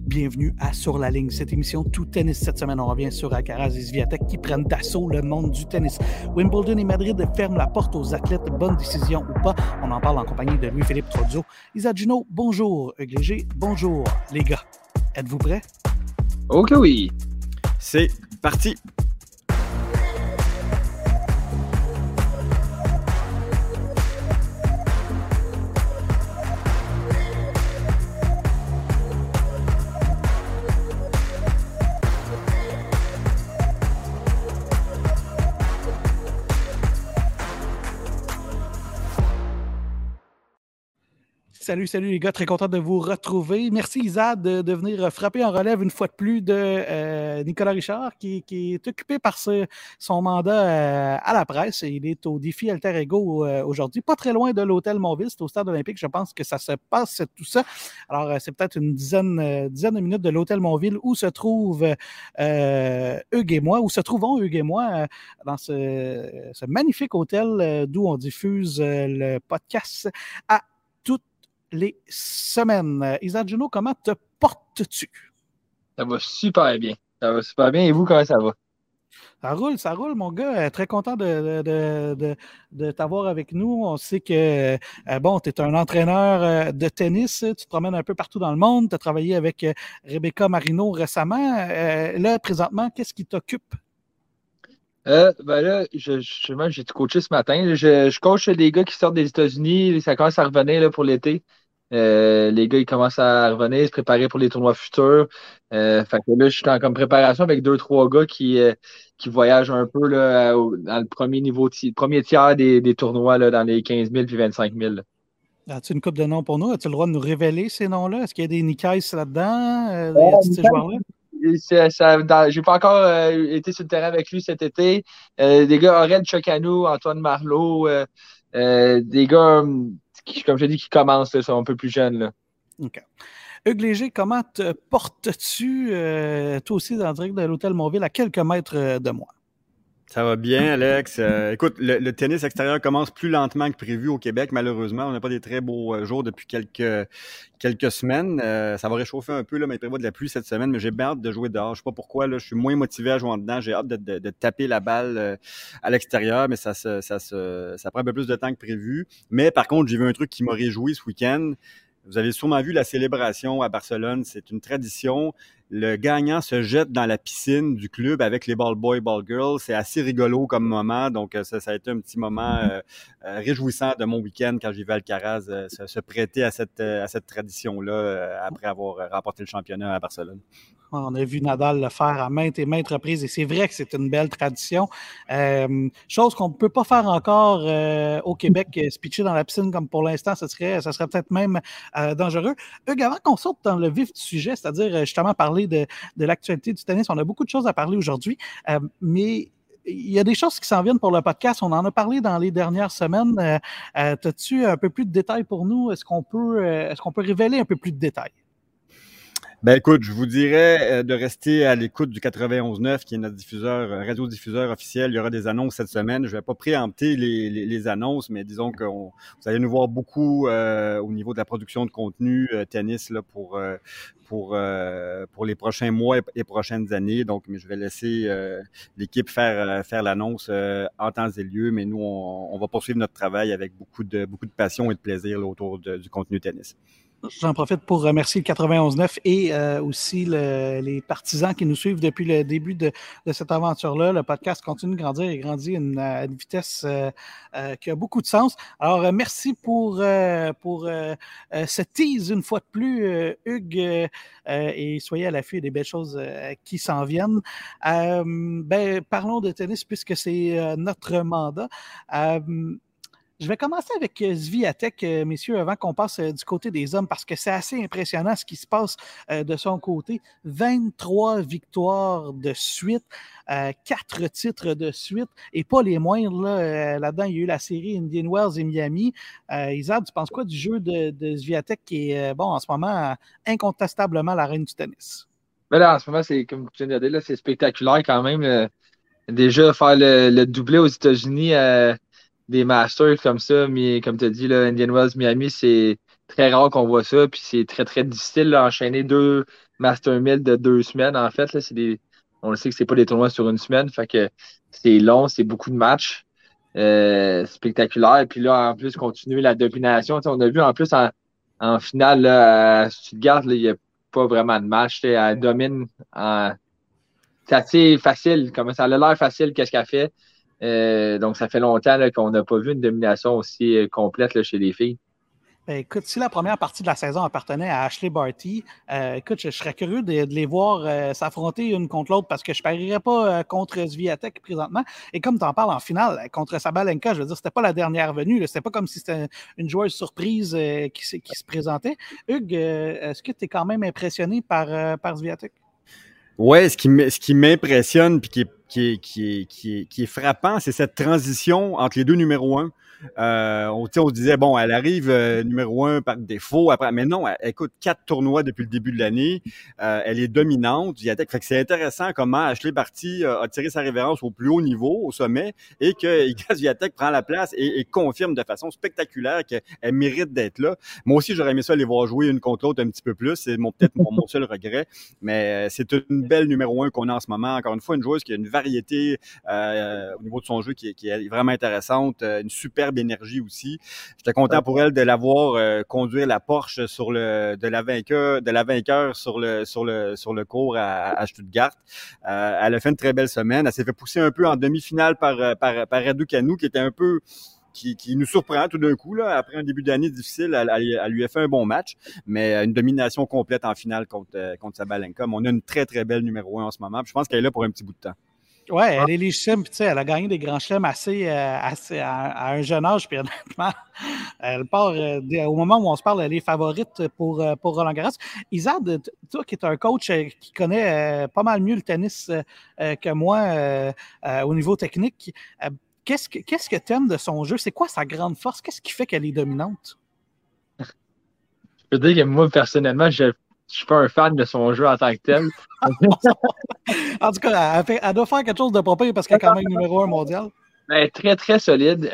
Bienvenue à Sur la ligne. Cette émission Tout Tennis cette semaine, on revient sur Alcaraz et Swiatek qui prennent d'assaut le monde du tennis. Wimbledon et Madrid ferment la porte aux athlètes. Bonne décision ou pas? On en parle en compagnie de Louis-Philippe Trozzo. Isa Gino, bonjour. Hugues Léger, bonjour. Les gars, êtes-vous prêts? Ok, oui. C'est parti. Salut les gars, très content de vous retrouver. Merci Isa de venir frapper en relève une fois de plus de Nicolas Richard qui est occupé par son mandat à la presse. Il est au défi Alter Ego aujourd'hui, pas très loin de l'hôtel Montville, c'est au stade olympique. Je pense que ça se passe tout ça. Alors c'est peut-être une dizaine de minutes de l'hôtel Montville où se trouvent Hugues et moi, où se trouvons Hugues et moi dans ce magnifique hôtel d'où on diffuse le podcast à les semaines. Isa Gino, comment te portes-tu? Ça va super bien. Ça va super bien. Et vous, comment ça va? Ça roule, mon gars. Très content de t'avoir avec nous. On sait que, tu es un entraîneur de tennis. Tu te promènes un peu partout dans le monde. Tu as travaillé avec Rebecca Marino récemment. Là, présentement, qu'est-ce qui t'occupe? Là, j'ai coaché ce matin. Je coach des gars qui sortent des États-Unis. Ça commence à revenir là, pour l'été. Les gars, ils commencent à revenir, se préparer pour les tournois futurs. Fait que là, je suis en comme préparation avec 2-3 gars qui voyagent un peu là, dans le premier niveau, premier tiers des tournois là, dans les 15 000 puis 25 000. As-tu une couple de noms pour nous? As-tu le droit de nous révéler ces noms-là? Est-ce qu'il y a des Nikais là-dedans? Y a-t-il ces joueurs-là? J'ai pas encore été sur le terrain avec lui cet été. Des gars, Aurel Tchokanou, Antoine Marleau, des gars qui, comme je dis, qui commencent, là, sont un peu plus jeunes. Là. OK. Hugues Léger, comment te portes-tu, toi aussi, en direct de l'hôtel Montville, à quelques mètres de moi? Ça va bien, Alex. Écoute, le tennis extérieur commence plus lentement que prévu au Québec, malheureusement. On n'a pas des très beaux jours depuis quelques semaines. Ça va réchauffer un peu, là, mais il prévoit de la pluie cette semaine, mais j'ai bien hâte de jouer dehors. Je sais pas pourquoi, là, je suis moins motivé à jouer en dedans. J'ai hâte de taper la balle à l'extérieur, mais ça prend un peu plus de temps que prévu. Mais par contre, j'ai vu un truc qui m'a réjoui ce week-end. Vous avez sûrement vu la célébration à Barcelone. C'est une tradition. Le gagnant se jette dans la piscine du club avec les ball boys, ball girls. C'est assez rigolo comme moment. Donc, ça a été un petit moment réjouissant de mon week-end quand j'ai vu Alcaraz se prêter à cette tradition-là après avoir remporté le championnat à Barcelone. On a vu Nadal le faire à maintes et maintes reprises et c'est vrai que c'est une belle tradition. Chose qu'on ne peut pas faire encore au Québec, se pitcher dans la piscine comme pour l'instant, ça serait peut-être même dangereux. Hugues, avant qu'on saute dans le vif du sujet, c'est-à-dire justement parler de l'actualité du tennis, on a beaucoup de choses à parler aujourd'hui, mais il y a des choses qui s'en viennent pour le podcast. On en a parlé dans les dernières semaines. As-tu un peu plus de détails pour nous? Est-ce qu'on peut révéler un peu plus de détails? Ben écoute, je vous dirais de rester à l'écoute du 91.9 qui est notre radiodiffuseur officiel. Il y aura des annonces cette semaine. Je vais pas préempter les annonces, mais disons que vous allez nous voir beaucoup au niveau de la production de contenu tennis là, pour les prochains mois et prochaines années. Donc, mais je vais laisser l'équipe faire l'annonce en temps et lieu, mais nous, on va poursuivre notre travail avec beaucoup de passion et de plaisir là, autour du contenu tennis. J'en profite pour remercier le 91.9 et aussi les partisans qui nous suivent depuis le début de cette aventure-là. Le podcast continue de grandir et grandit à une vitesse qui a beaucoup de sens. Alors, merci pour ce tease une fois de plus, Hugues, et soyez à l'affût des belles choses qui s'en viennent. Parlons de tennis puisque c'est notre mandat. Je vais commencer avec Swiatek, messieurs, avant qu'on passe du côté des hommes, parce que c'est assez impressionnant ce qui se passe de son côté. 23 victoires de suite, 4 titres de suite, et pas les moindres. Là-dedans, il y a eu la série Indian Wells et Miami. Isa, tu penses quoi du jeu de Swiatek qui est, en ce moment, incontestablement la reine du tennis? Mais là, en ce moment, c'est comme tu viens de dire, là, c'est spectaculaire quand même. Déjà, faire le doublé aux États-Unis, des Masters comme ça, mais comme tu as dit, là, Indian Wells, Miami, c'est très rare qu'on voit ça, puis c'est très, très difficile d'enchaîner deux Master 1000 de 2 semaines, en fait. Là, on le sait que c'est pas des tournois sur une semaine, fait que c'est long, c'est beaucoup de matchs spectaculaires. Et puis là, en plus, continuer la domination. On a vu en plus en finale là, à Stuttgart, il n'y a pas vraiment de match. Elle domine c'est assez facile, comme ça a l'air facile, qu'est-ce qu'elle fait. Donc, ça fait longtemps là, qu'on n'a pas vu une domination aussi complète là, chez les filles. Ben, écoute, si la première partie de la saison appartenait à Ashley Barty, écoute, je serais curieux de les voir s'affronter une contre l'autre parce que je ne parierais pas contre Swiatek présentement. Et comme tu en parles en finale, contre Sabalenka, je veux dire, c'était pas la dernière venue. C'était pas comme si c'était une joueuse surprise qui se présentait. Hugues, est-ce que tu es quand même impressionné par Swiatek? Ouais, ce qui m'impressionne puis qui est frappant, c'est cette transition entre les deux numéros 1. On se disait, bon, elle arrive numéro 1 par défaut, après, mais non, elle écoute 4 tournois depuis le début de l'année. Elle est dominante. Fait que c'est intéressant comment Ashley Barty a tiré sa révérence au plus haut niveau, au sommet, et que Iga Swiatek prend la place et confirme de façon spectaculaire qu'elle mérite d'être là. Moi aussi, j'aurais aimé ça les voir jouer une contre l'autre un petit peu plus. C'est peut-être mon seul regret, mais c'est une belle numéro 1 qu'on a en ce moment. Encore une fois, une joueuse qui a une variété au niveau de son jeu qui est vraiment intéressante, une superbe énergie aussi. J'étais content pour elle de la voir conduire la Porsche de la vainqueur sur le cours à Stuttgart. Elle a fait une très belle semaine. Elle s'est fait pousser un peu en demi-finale par Raducanu, qui était un peu qui nous surprend tout d'un coup. Là, après un début d'année difficile, elle lui a fait un bon match, mais une domination complète en finale contre Sabalenka. Mais on a une très, très belle numéro 1 en ce moment. Puis je pense qu'elle est là pour un petit bout de temps. Oui, elle est légitime, puis elle a gagné des grands chelems assez à un jeune âge, puis honnêtement, elle part, au moment où on se parle, elle est favorite pour Roland Garros. Isad, toi qui es un coach qui connaît pas mal mieux le tennis que moi au niveau technique, qu'est-ce que tu aimes de son jeu? C'est quoi sa grande force? Qu'est-ce qui fait qu'elle est dominante? Je peux dire que moi, personnellement, je suis pas un fan de son jeu en tant que tel. En tout cas, elle doit faire quelque chose de propre parce qu'elle est quand même numéro 1 mondial. Ben, très, très solide.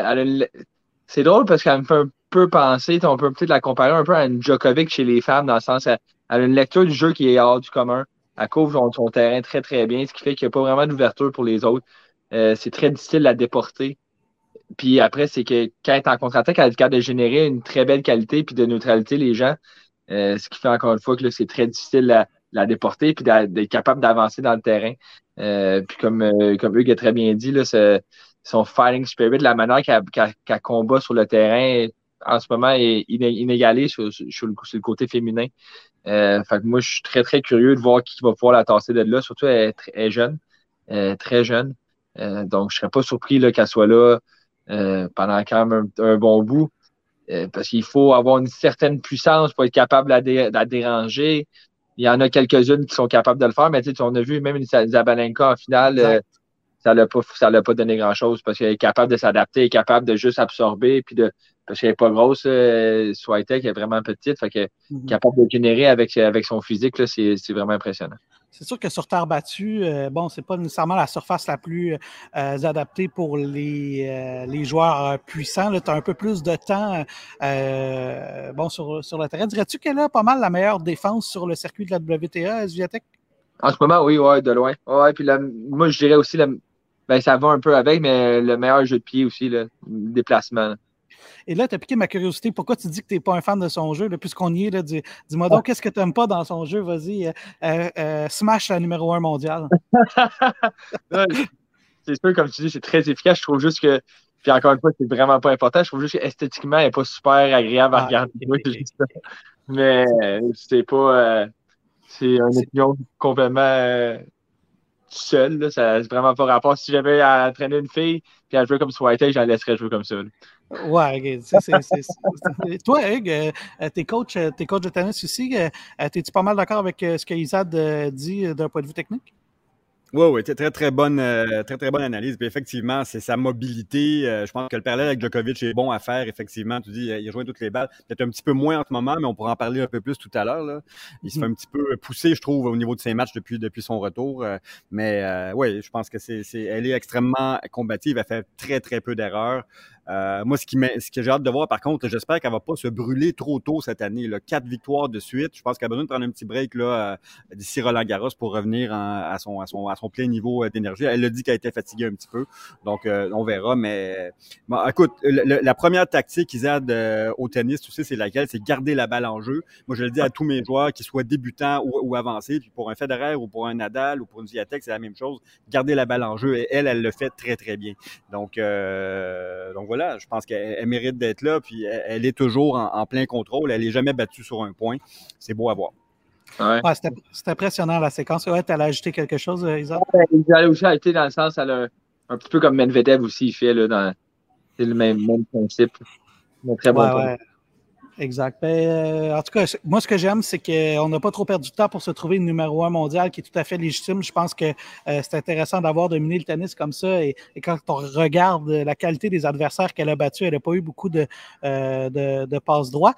C'est drôle parce qu'elle me fait un peu penser, on peut peut-être la comparer un peu à une Djokovic chez les femmes, dans le sens elle a une lecture du jeu qui est hors du commun. Elle couvre son terrain très, très bien, ce qui fait qu'il n'y a pas vraiment d'ouverture pour les autres. C'est très difficile à déporter. Puis après, c'est que quand elle est en contre-attaque, elle est capable de générer une très belle qualité puis de neutralité les gens. Ce qui fait encore une fois que là, c'est très difficile à la déporter puis d'être capable d'avancer dans le terrain. Puis comme Hugues a très bien dit, là, son fighting spirit, la manière qu'elle combat sur le terrain en ce moment est inégalée sur le côté féminin. Fait que moi, je suis très, très curieux de voir qui va pouvoir la tasser de là. Surtout, elle est jeune, très jeune. Donc, je serais pas surpris là, qu'elle soit là pendant quand même un bon bout. Parce qu'il faut avoir une certaine puissance pour être capable de la déranger. Il y en a quelques-unes qui sont capables de le faire, mais on a vu même une Sabalenka en finale, ça l'a pas donné grand-chose parce qu'elle est capable de s'adapter, elle est capable de juste absorber, parce qu'elle n'est pas grosse, Swiatek est vraiment petite, fait qu'elle est capable de générer avec son physique, là, c'est vraiment impressionnant. C'est sûr que sur terre battue, bon, c'est pas nécessairement la surface la plus adaptée pour les joueurs puissants. Tu as un peu plus de temps sur le terrain. Dirais-tu qu'elle a pas mal la meilleure défense sur le circuit de la WTA, Swiatek? En ce moment, oui, ouais, de loin. Ouais, puis moi, je dirais aussi, ça va un peu avec, mais le meilleur jeu de pied aussi, le déplacement. Là. Et là, tu as piqué ma curiosité. Pourquoi tu dis que tu n'es pas un fan de son jeu? Là, puisqu'on y est, là, dis-moi donc, qu'est-ce que tu n'aimes pas dans son jeu? Vas-y, smash la numéro 1 mondiale. C'est sûr, comme tu dis, c'est très efficace. Je trouve juste que, puis encore une fois, c'est vraiment pas important. Je trouve juste qu'esthétiquement, elle n'est pas super agréable à regarder. Mais c'est pas... c'est une opinion complètement seule. Là. Ça n'a vraiment pas rapport. Si j'avais à entraîner une fille puis à jouer comme Swiatek, j'en laisserais jouer comme ça. Là. Ouais, OK. Toi, Hugues, t'es coach de tennis aussi. T'es-tu pas mal d'accord avec ce que Isad dit d'un point de vue technique? Oui, très, très bonne analyse. Puis effectivement, c'est sa mobilité. Je pense que le parallèle avec Djokovic est bon à faire. Effectivement, tu dis, il a joué toutes les balles. Peut-être un petit peu moins en ce moment, mais on pourra en parler un peu plus tout à l'heure. Là. Il se fait un petit peu pousser, je trouve, au niveau de ses matchs depuis son retour. Mais oui, je pense que elle est extrêmement combative. Elle fait très, très peu d'erreurs. Moi, ce que j'ai hâte de voir, par contre, j'espère qu'elle va pas se brûler trop tôt cette année. Là. 4 victoires de suite. Je pense qu'elle a besoin de prendre un petit break là, d'ici Roland-Garros pour revenir à son plein niveau d'énergie. Elle a dit qu'elle était fatiguée un petit peu. Donc, on verra. Mais bon, écoute, la première tactique, Izad, au tennis, tu sais, c'est laquelle? C'est garder la balle en jeu. Moi, je le dis à tous mes joueurs, qu'ils soient débutants ou avancés. Puis pour un Federer ou pour un Nadal ou pour une Swiatek, c'est la même chose. Garder la balle en jeu. Et elle le fait très, très bien. Donc voilà, je pense qu'elle mérite d'être là. Puis elle est toujours en plein contrôle. Elle n'est jamais battue sur un point. C'est beau à voir. Ouais, c'est impressionnant la séquence. Ouais, tu allais ajouter quelque chose, Isa? Il allait aussi ajouter dans le sens, elle a un petit peu comme Medvedev aussi, il fait là, c'est le même principe. Un très bon point. Exact. En tout cas, moi, ce que j'aime, c'est qu'on n'a pas trop perdu de temps pour se trouver une numéro 1 mondial qui est tout à fait légitime. Je pense que c'est intéressant d'avoir dominé le tennis comme ça. Et quand on regarde la qualité des adversaires qu'elle a battus, elle n'a pas eu beaucoup de passes droits.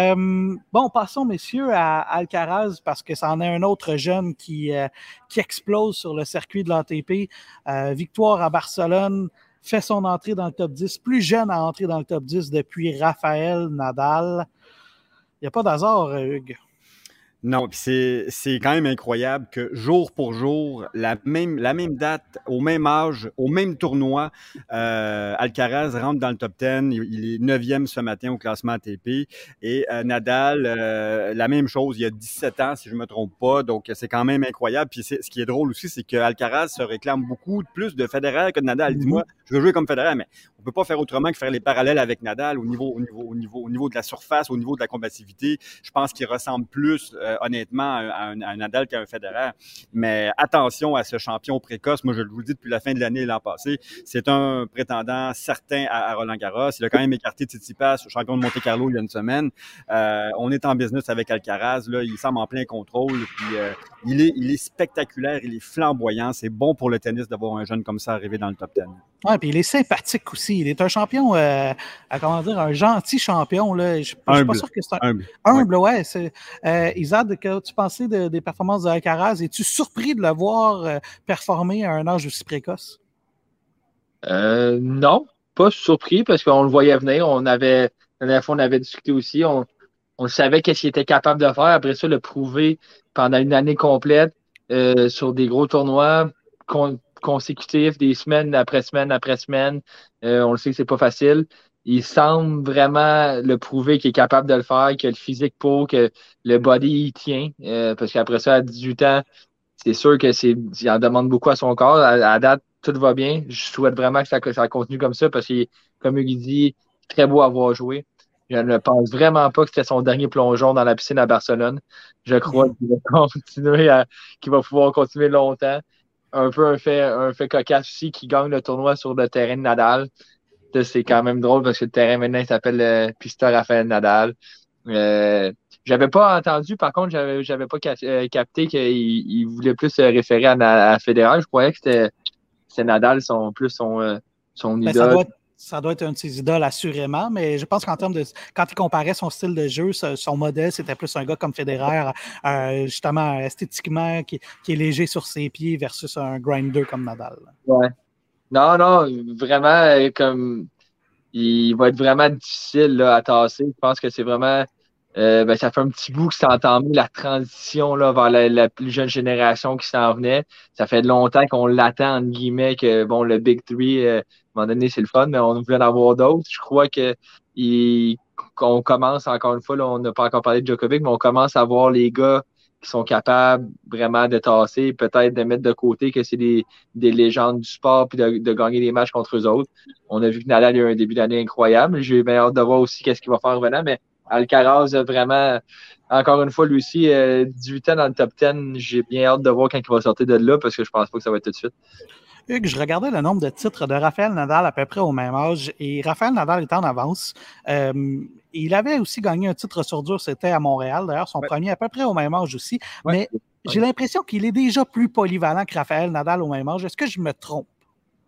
Bon, passons, messieurs, à Alcaraz, parce que ça en est un autre jeune qui explose sur le circuit de l'ATP. Victoire à Barcelone. Fait son entrée dans le top 10, plus jeune à entrer dans le top 10 depuis Rafael Nadal. Il n'y a pas d'hasard, Hugues. Non, puis c'est quand même incroyable que jour pour jour, la même date, au même âge, au même tournoi, Alcaraz rentre dans le top 10. Il est 9e ce matin au classement ATP. Et Nadal, la même chose, il y a 17 ans, si je ne me trompe pas. Donc, c'est quand même incroyable. Puis ce qui est drôle aussi, c'est que Alcaraz se réclame beaucoup plus de Federer que de Nadal. Dis-moi, je veux jouer comme Federer, mais on ne peut pas faire autrement que faire les parallèles avec Nadal au niveau de la surface, au niveau de la combativité. Je pense qu'il ressemble plus honnêtement à un Nadal qu'à un Federer. Mais attention à ce champion précoce. Moi, je vous le dis depuis la fin de l'année l'an passé, c'est un prétendant certain à Roland-Garros. Il a quand même écarté Tsitsipas, champion de Monte-Carlo il y a une semaine. On est en business avec Alcaraz. Là, il semble en plein contrôle. Puis, il est spectaculaire, il est flamboyant. C'est bon pour le tennis d'avoir un jeune comme ça arrivé dans le top 10. Oui, puis il est sympathique aussi. Il est un champion, un gentil champion. Là. Je ne suis pas sûr que c'est humble. Ouais. Izad, qu'as-tu pensé des performances d'Alcaraz? Es-tu surpris de le voir performer à un âge aussi précoce? Non, pas surpris parce qu'on le voyait venir. La dernière fois, on avait discuté aussi. On savait qu'est-ce qu'il était capable de faire. Après ça, le prouver pendant une année complète sur des gros tournois consécutifs, des semaines après semaine après semaine. On le sait que c'est pas facile. Il semble vraiment le prouver qu'il est capable de le faire, qu'il a le physique pour, que le body il tient. Parce qu'après ça, à 18 ans, c'est sûr qu'il en demande beaucoup à son corps. À date, tout va bien. Je souhaite vraiment que ça continue comme ça parce que, comme il dit, très beau à voir jouer. Je ne pense vraiment pas que c'était son dernier plongeon dans la piscine à Barcelone. Je crois qu'il va pouvoir continuer longtemps. Un peu un fait cocasse aussi qui gagne le tournoi sur le terrain de Nadal. Ça, c'est quand même drôle parce que le terrain maintenant il s'appelle Pista Rafael Nadal. J'avais pas entendu, par contre, j'avais pas capté qu'il voulait plus se référer à Federer. Je croyais que c'était Nadal son idole. Ça doit être un de ses idoles, assurément, mais je pense qu'en termes de... Quand il comparait son style de jeu, son modèle, c'était plus un gars comme Federer, justement, esthétiquement, qui est léger sur ses pieds versus un grinder comme Nadal. Ouais. Non, vraiment, il va être vraiment difficile là, à tasser. Je pense que c'est vraiment... ça fait un petit bout que c'est entamé la transition là, vers la plus jeune génération qui s'en venait. Ça fait longtemps qu'on l'attend, entre guillemets, que bon, le Big Three, à un moment donné, c'est le fun, mais on voulait en avoir d'autres. Je crois qu'on commence, encore une fois, là, on n'a pas encore parlé de Djokovic, mais on commence à voir les gars qui sont capables vraiment de tasser, peut-être de mettre de côté que c'est des légendes du sport puis de gagner des matchs contre eux autres. On a vu que Nadal a eu un début d'année incroyable. J'ai bien hâte de voir aussi qu'est-ce qu'il va faire en revenant, mais Alcaraz, vraiment, encore une fois, lui aussi, 18 ans dans le top 10, j'ai bien hâte de voir quand il va sortir de là parce que je pense pas que ça va être tout de suite. Hugues, je regardais le nombre de titres de Rafael Nadal à peu près au même âge et Rafael Nadal était en avance. Il avait aussi gagné un titre sur dur, c'était à Montréal, d'ailleurs, son premier à peu près au même âge aussi. Mais j'ai l'impression qu'il est déjà plus polyvalent que Rafael Nadal au même âge. Est-ce que je me trompe?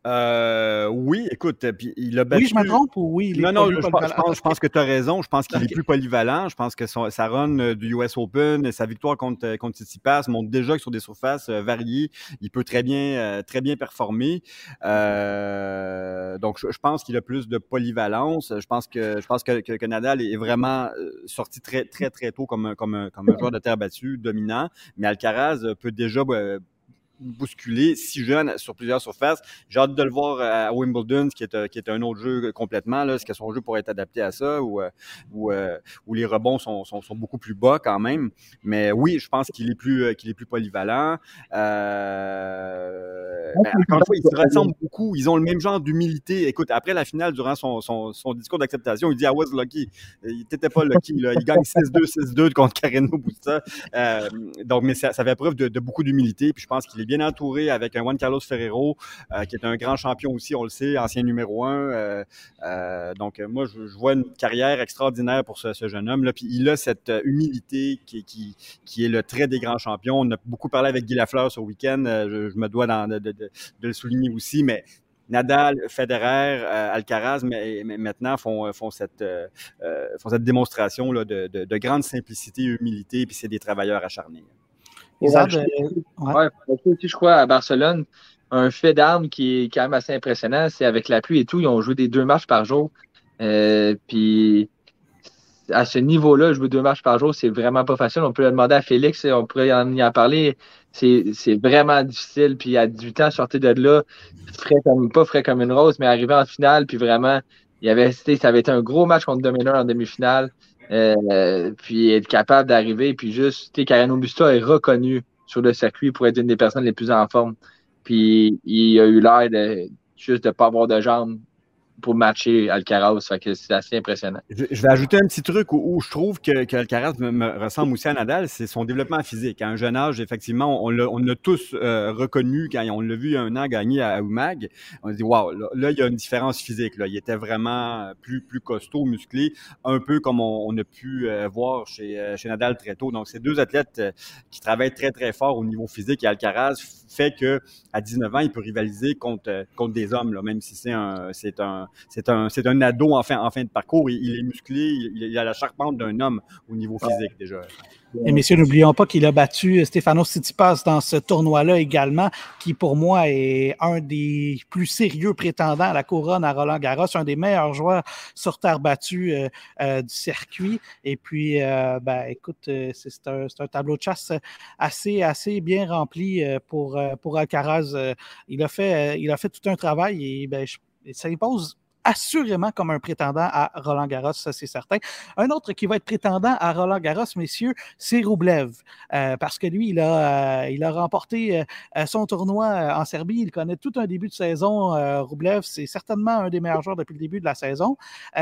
Oui, écoute, puis il a battu... Oui, je me trompe ou oui? Il est Non, plus je pense que tu as raison. Je pense qu'il est plus polyvalent. Je pense que sa run du US Open, sa victoire contre Tsitsipas montre déjà que sur des surfaces variées, il peut très bien performer. Donc, je pense qu'il a plus de polyvalence. Je pense que Nadal est vraiment sorti très, très, très tôt comme un joueur de terre battue dominant. Mais Alcaraz peut déjà bousculé si jeune sur plusieurs surfaces. J'ai hâte de le voir à Wimbledon, qui est un autre jeu complètement. Là. Est-ce que son jeu pourrait être adapté à ça ou les rebonds sont beaucoup plus bas quand même? Mais oui, je pense qu'il est plus polyvalent. Encore une fois, ils se ressemblent beaucoup. Ils ont le même genre d'humilité. Écoute, après la finale, durant son discours d'acceptation, il dit « I was lucky ». Il n'était pas lucky. Là. Il gagne 6-2, 6-2 contre Carreño Busta. Donc, mais ça fait preuve de beaucoup d'humilité. Puis je pense qu'il est bien entouré avec un Juan Carlos Ferrero, qui est un grand champion aussi, on le sait, ancien numéro 1. Donc, moi, je vois une carrière extraordinaire pour ce jeune homme-là. Puis il a cette humilité qui est le trait des grands champions. On a beaucoup parlé avec Guy Lafleur ce week-end. Je me dois de le souligner aussi, mais Nadal, Federer, Alcaraz, mais maintenant font cette démonstration là, de grande simplicité et humilité, puis c'est des travailleurs acharnés. Je crois à Barcelone, un fait d'armes qui est quand même assez impressionnant, c'est avec la pluie et tout, ils ont joué des 2 matchs par jour. Puis à ce niveau-là, jouer 2 matchs par jour, c'est vraiment pas facile. On peut le demander à Félix, on pourrait y en parler. C'est vraiment difficile. Puis à 18 ans, sortir de là, pas frais comme une rose, mais arriver en finale, puis vraiment, ça avait été un gros match contre Dominic en demi-finale. Puis être capable d'arriver, puis juste, Carreño Busta est reconnu sur le circuit pour être une des personnes les plus en forme. Puis il a eu l'air juste de pas avoir de jambes pour matcher Alcaraz. Fait que c'est assez impressionnant. Je vais ajouter un petit truc où je trouve que Alcaraz me ressemble aussi à Nadal, c'est son développement physique. À un jeune âge, effectivement, on l'a tous reconnu quand on l'a vu il y a un an gagner à UMAG. On a dit, wow, là, il y a une différence physique. Là. Il était vraiment plus costaud, musclé, un peu comme on a pu voir chez Nadal très tôt. Donc, c'est 2 athlètes qui travaillent très, très fort au niveau physique. Et Alcaraz fait que à 19 ans, il peut rivaliser contre des hommes, là, même si c'est un ado en fin de parcours. Il est musclé, il a la charpente d'un homme au niveau physique déjà. Et messieurs, n'oublions pas qu'il a battu Stefanos Tsitsipas dans ce tournoi-là également, qui pour moi est un des plus sérieux prétendants à la couronne à Roland-Garros, un des meilleurs joueurs sur terre battue du circuit. Et puis, écoute, c'est un tableau de chasse assez bien rempli pour Alcaraz. Il a fait tout un travail et ça lui pose assurément comme un prétendant à Roland-Garros, ça c'est certain. Un autre qui va être prétendant à Roland-Garros, messieurs, c'est Rublev, parce que lui, il a remporté son tournoi en Serbie. Il connaît tout un début de saison. Rublev, c'est certainement un des meilleurs joueurs depuis le début de la saison.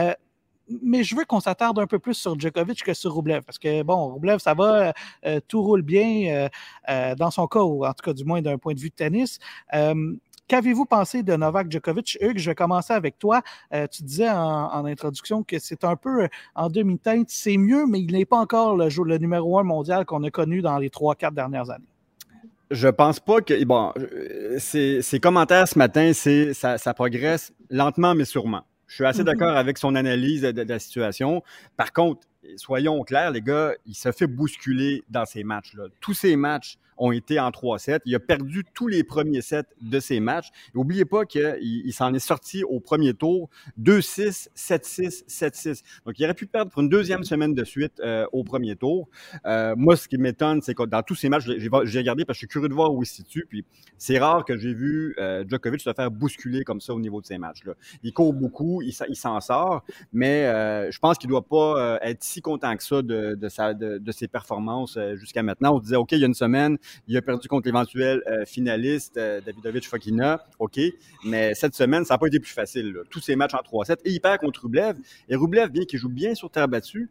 Mais je veux qu'on s'attarde un peu plus sur Djokovic que sur Rublev, parce que, bon, Rublev, ça va, tout roule bien dans son cas, ou en tout cas, du moins d'un point de vue de tennis. Qu'avez-vous pensé de Novak Djokovic? Hugues, je vais commencer avec toi. Tu disais en introduction que c'est un peu en demi-teinte. C'est mieux, mais il n'est pas encore le numéro 1 mondial qu'on a connu dans les 3-4 dernières années. Je pense pas que... Bon, ses commentaires ce matin, ça progresse lentement, mais sûrement. Je suis assez d'accord avec son analyse de la situation. Par contre, soyons clairs, les gars, il se fait bousculer dans ces matchs-là. Tous ces matchs ont été en 3-7. Il a perdu tous les premiers sets de ces matchs. N'oubliez pas qu'il s'en est sorti au premier tour 2-6, 7-6, 7-6. Donc, il aurait pu perdre pour une deuxième semaine de suite au premier tour. Moi, ce qui m'étonne, c'est que dans tous ces matchs, j'ai regardé parce que je suis curieux de voir où il se situe. Puis, c'est rare que j'ai vu Djokovic se faire bousculer comme ça au niveau de ces matchs-là. Il court beaucoup, il s'en sort, mais je pense qu'il ne doit pas être si content que ça de ses performances jusqu'à maintenant. On se disait, OK, il y a une semaine, il a perdu contre l'éventuel finaliste Davidovich Fokina, OK, mais cette semaine, ça n'a pas été plus facile. Là. Tous ces matchs en 3-7, et il perd contre Rublev. Et Rublev, bien qu'il joue bien sur terre battue,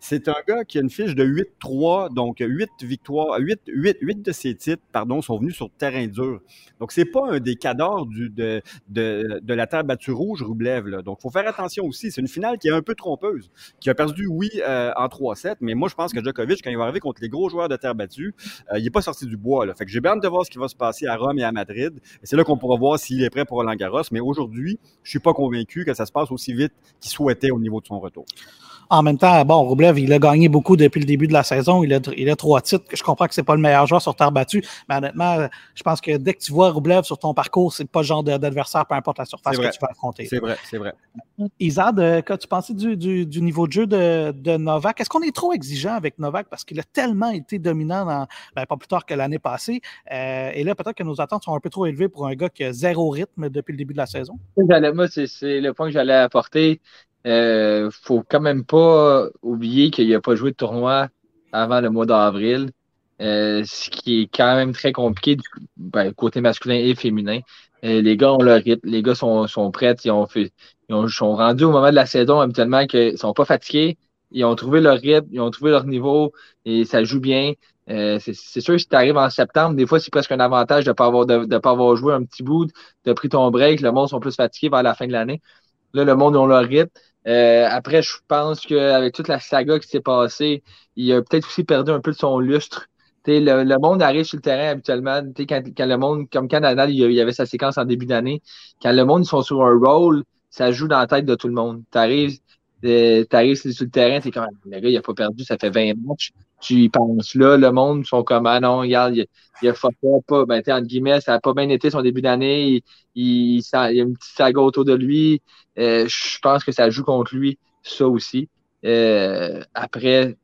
C'est un gars qui a une fiche de 8-3, donc 8 victoires, 8 de ses titres, sont venus sur terrain dur. Donc, c'est pas un des cadors de la terre battue rouge, Roublev, là. Donc, il faut faire attention aussi. C'est une finale qui est un peu trompeuse, qui a perdu, oui, en 3-7, mais moi, je pense que Djokovic, quand il va arriver contre les gros joueurs de terre battue, il n'est pas sorti du bois, là. Fait que j'ai bien hâte de voir ce qui va se passer à Rome et à Madrid. Et c'est là qu'on pourra voir s'il est prêt pour Roland-Garros. Mais aujourd'hui, je suis pas convaincu que ça se passe aussi vite qu'il souhaitait au niveau de son retour. En même temps, bon, Roublev, il a gagné beaucoup depuis le début de la saison. Il a 3 titres. Je comprends que c'est pas le meilleur joueur sur terre battue, mais honnêtement, je pense que dès que tu vois Roublev sur ton parcours, c'est pas le genre d'adversaire, peu importe la surface que tu vas affronter. C'est vrai. Isad, qu'as-tu pensé du niveau de jeu de Novak? Est-ce qu'on est trop exigeant avec Novak parce qu'il a tellement été dominant pas plus tard que l'année passée? Et là, peut-être que nos attentes sont un peu trop élevées pour un gars qui a 0 rythme depuis le début de la saison. Moi, c'est le point que j'allais apporter. Faut quand même pas oublier qu'il n'a pas joué de tournoi avant le mois d'avril, ce qui est quand même très compliqué côté masculin et féminin. Les gars ont leur rythme, les gars sont prêts, ils sont rendus au moment de la saison habituellement qu'ils sont pas fatigués, ils ont trouvé leur rythme, ils ont trouvé leur niveau et ça joue bien. C'est sûr que si tu arrives en septembre, des fois c'est presque un avantage de ne pas avoir joué un petit bout, de pris ton break, le monde sont plus fatigués vers la fin de l'année. Là, le monde, on leur rythme. Après, je pense qu'avec toute la saga qui s'est passée, il a peut-être aussi perdu un peu de son lustre. Le monde arrive sur le terrain habituellement. Quand le monde, comme quand Nadal, il y avait sa séquence en début d'année, quand le monde, ils sont sur un roll, ça joue dans la tête de tout le monde. T'arrives sur le terrain, t'es comme, le gars, il a pas perdu, ça fait 20 matchs. Tu y penses là, le monde, ils sont comme, ah non, regarde, il a fucké pas, entre guillemets, ça a pas bien été son début d'année. Il y a une petite saga autour de lui. Je pense que ça joue contre lui, ça aussi. Après,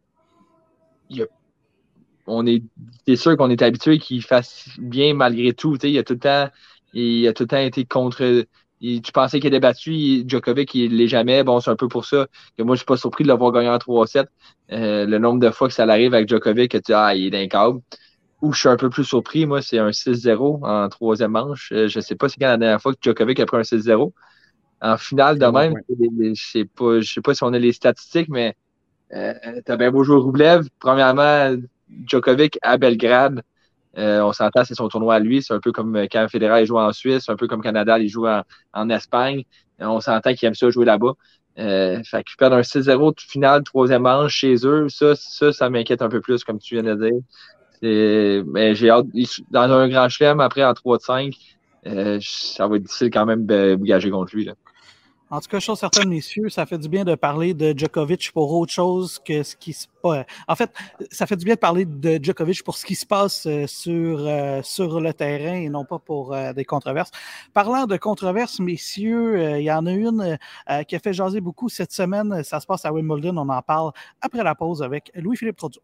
c'est sûr qu'on est habitué qu'il fasse bien malgré tout. Il a tout le temps été contre. Tu pensais qu'il était battu, Djokovic, il l'est jamais. Bon, c'est un peu pour ça que moi, je suis pas surpris de l'avoir gagné en 3-7. Le nombre de fois que ça l'arrive avec Djokovic, que il est d'un câble. Où je suis un peu plus surpris, moi, c'est un 6-0 en troisième manche. Je sais pas c'est quand la dernière fois que Djokovic a pris un 6-0. En finale, de même, je sais pas si on a les statistiques, mais t'as bien beau jouer Roublev. Premièrement, Djokovic à Belgrade. On s'entend, c'est son tournoi à lui. C'est un peu comme quand Federer joue en Suisse, un peu comme Canada, il joue en Espagne. On s'entend qu'il aime ça jouer là-bas. Fait qu'ils perdent un 6-0 de finale, troisième manche chez eux. Ça m'inquiète un peu plus, comme tu viens de dire. Mais j'ai hâte. Dans un grand chelem, après en 3-5, ça va être difficile quand même de gager contre lui, là. En tout cas, chose certaine, messieurs, ça fait du bien de parler de Djokovic pour autre chose que ce qui se passe. En fait, ça fait du bien de parler de Djokovic pour ce qui se passe sur le terrain et non pas pour des controverses. Parlant de controverses, messieurs, il y en a une qui a fait jaser beaucoup cette semaine. Ça se passe à Wimbledon. On en parle après la pause avec Louis-Philippe Trottier.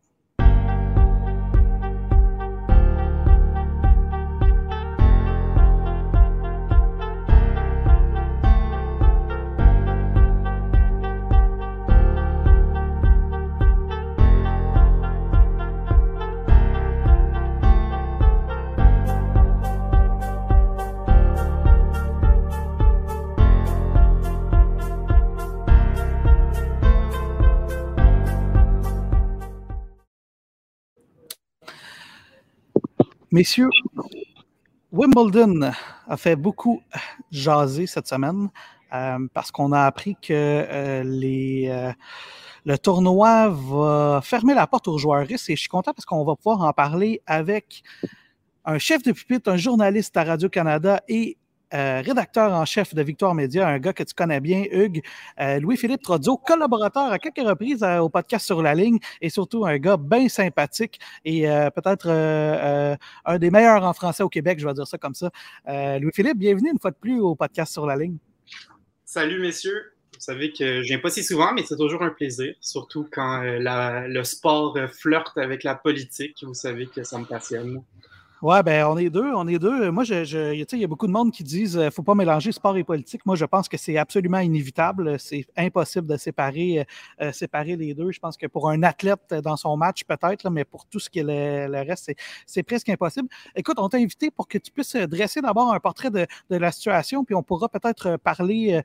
Messieurs, Wimbledon a fait beaucoup jaser cette semaine parce qu'on a appris que le tournoi va fermer la porte aux joueurs russes et je suis content parce qu'on va pouvoir en parler avec un chef de pupitre, un journaliste à Radio-Canada et rédacteur en chef de Victoire Média, un gars que tu connais bien, Hugues, Louis-Philippe Trottier, collaborateur à quelques reprises au podcast Sur la ligne et surtout un gars bien sympathique et peut-être un des meilleurs en français au Québec, je vais dire ça comme ça. Louis-Philippe, bienvenue une fois de plus au podcast Sur la ligne. Salut messieurs, vous savez que je viens pas si souvent, mais c'est toujours un plaisir, surtout quand le sport flirte avec la politique, vous savez que ça me passionne. Ouais, ben on est deux. Moi, il y a beaucoup de monde qui disent faut pas mélanger sport et politique. Moi, je pense que c'est absolument inévitable. C'est impossible de séparer les deux. Je pense que pour un athlète dans son match, peut-être, là, mais pour tout ce qui est le reste, c'est presque impossible. Écoute, on t'a invité pour que tu puisses dresser d'abord un portrait de la situation, puis on pourra peut-être parler,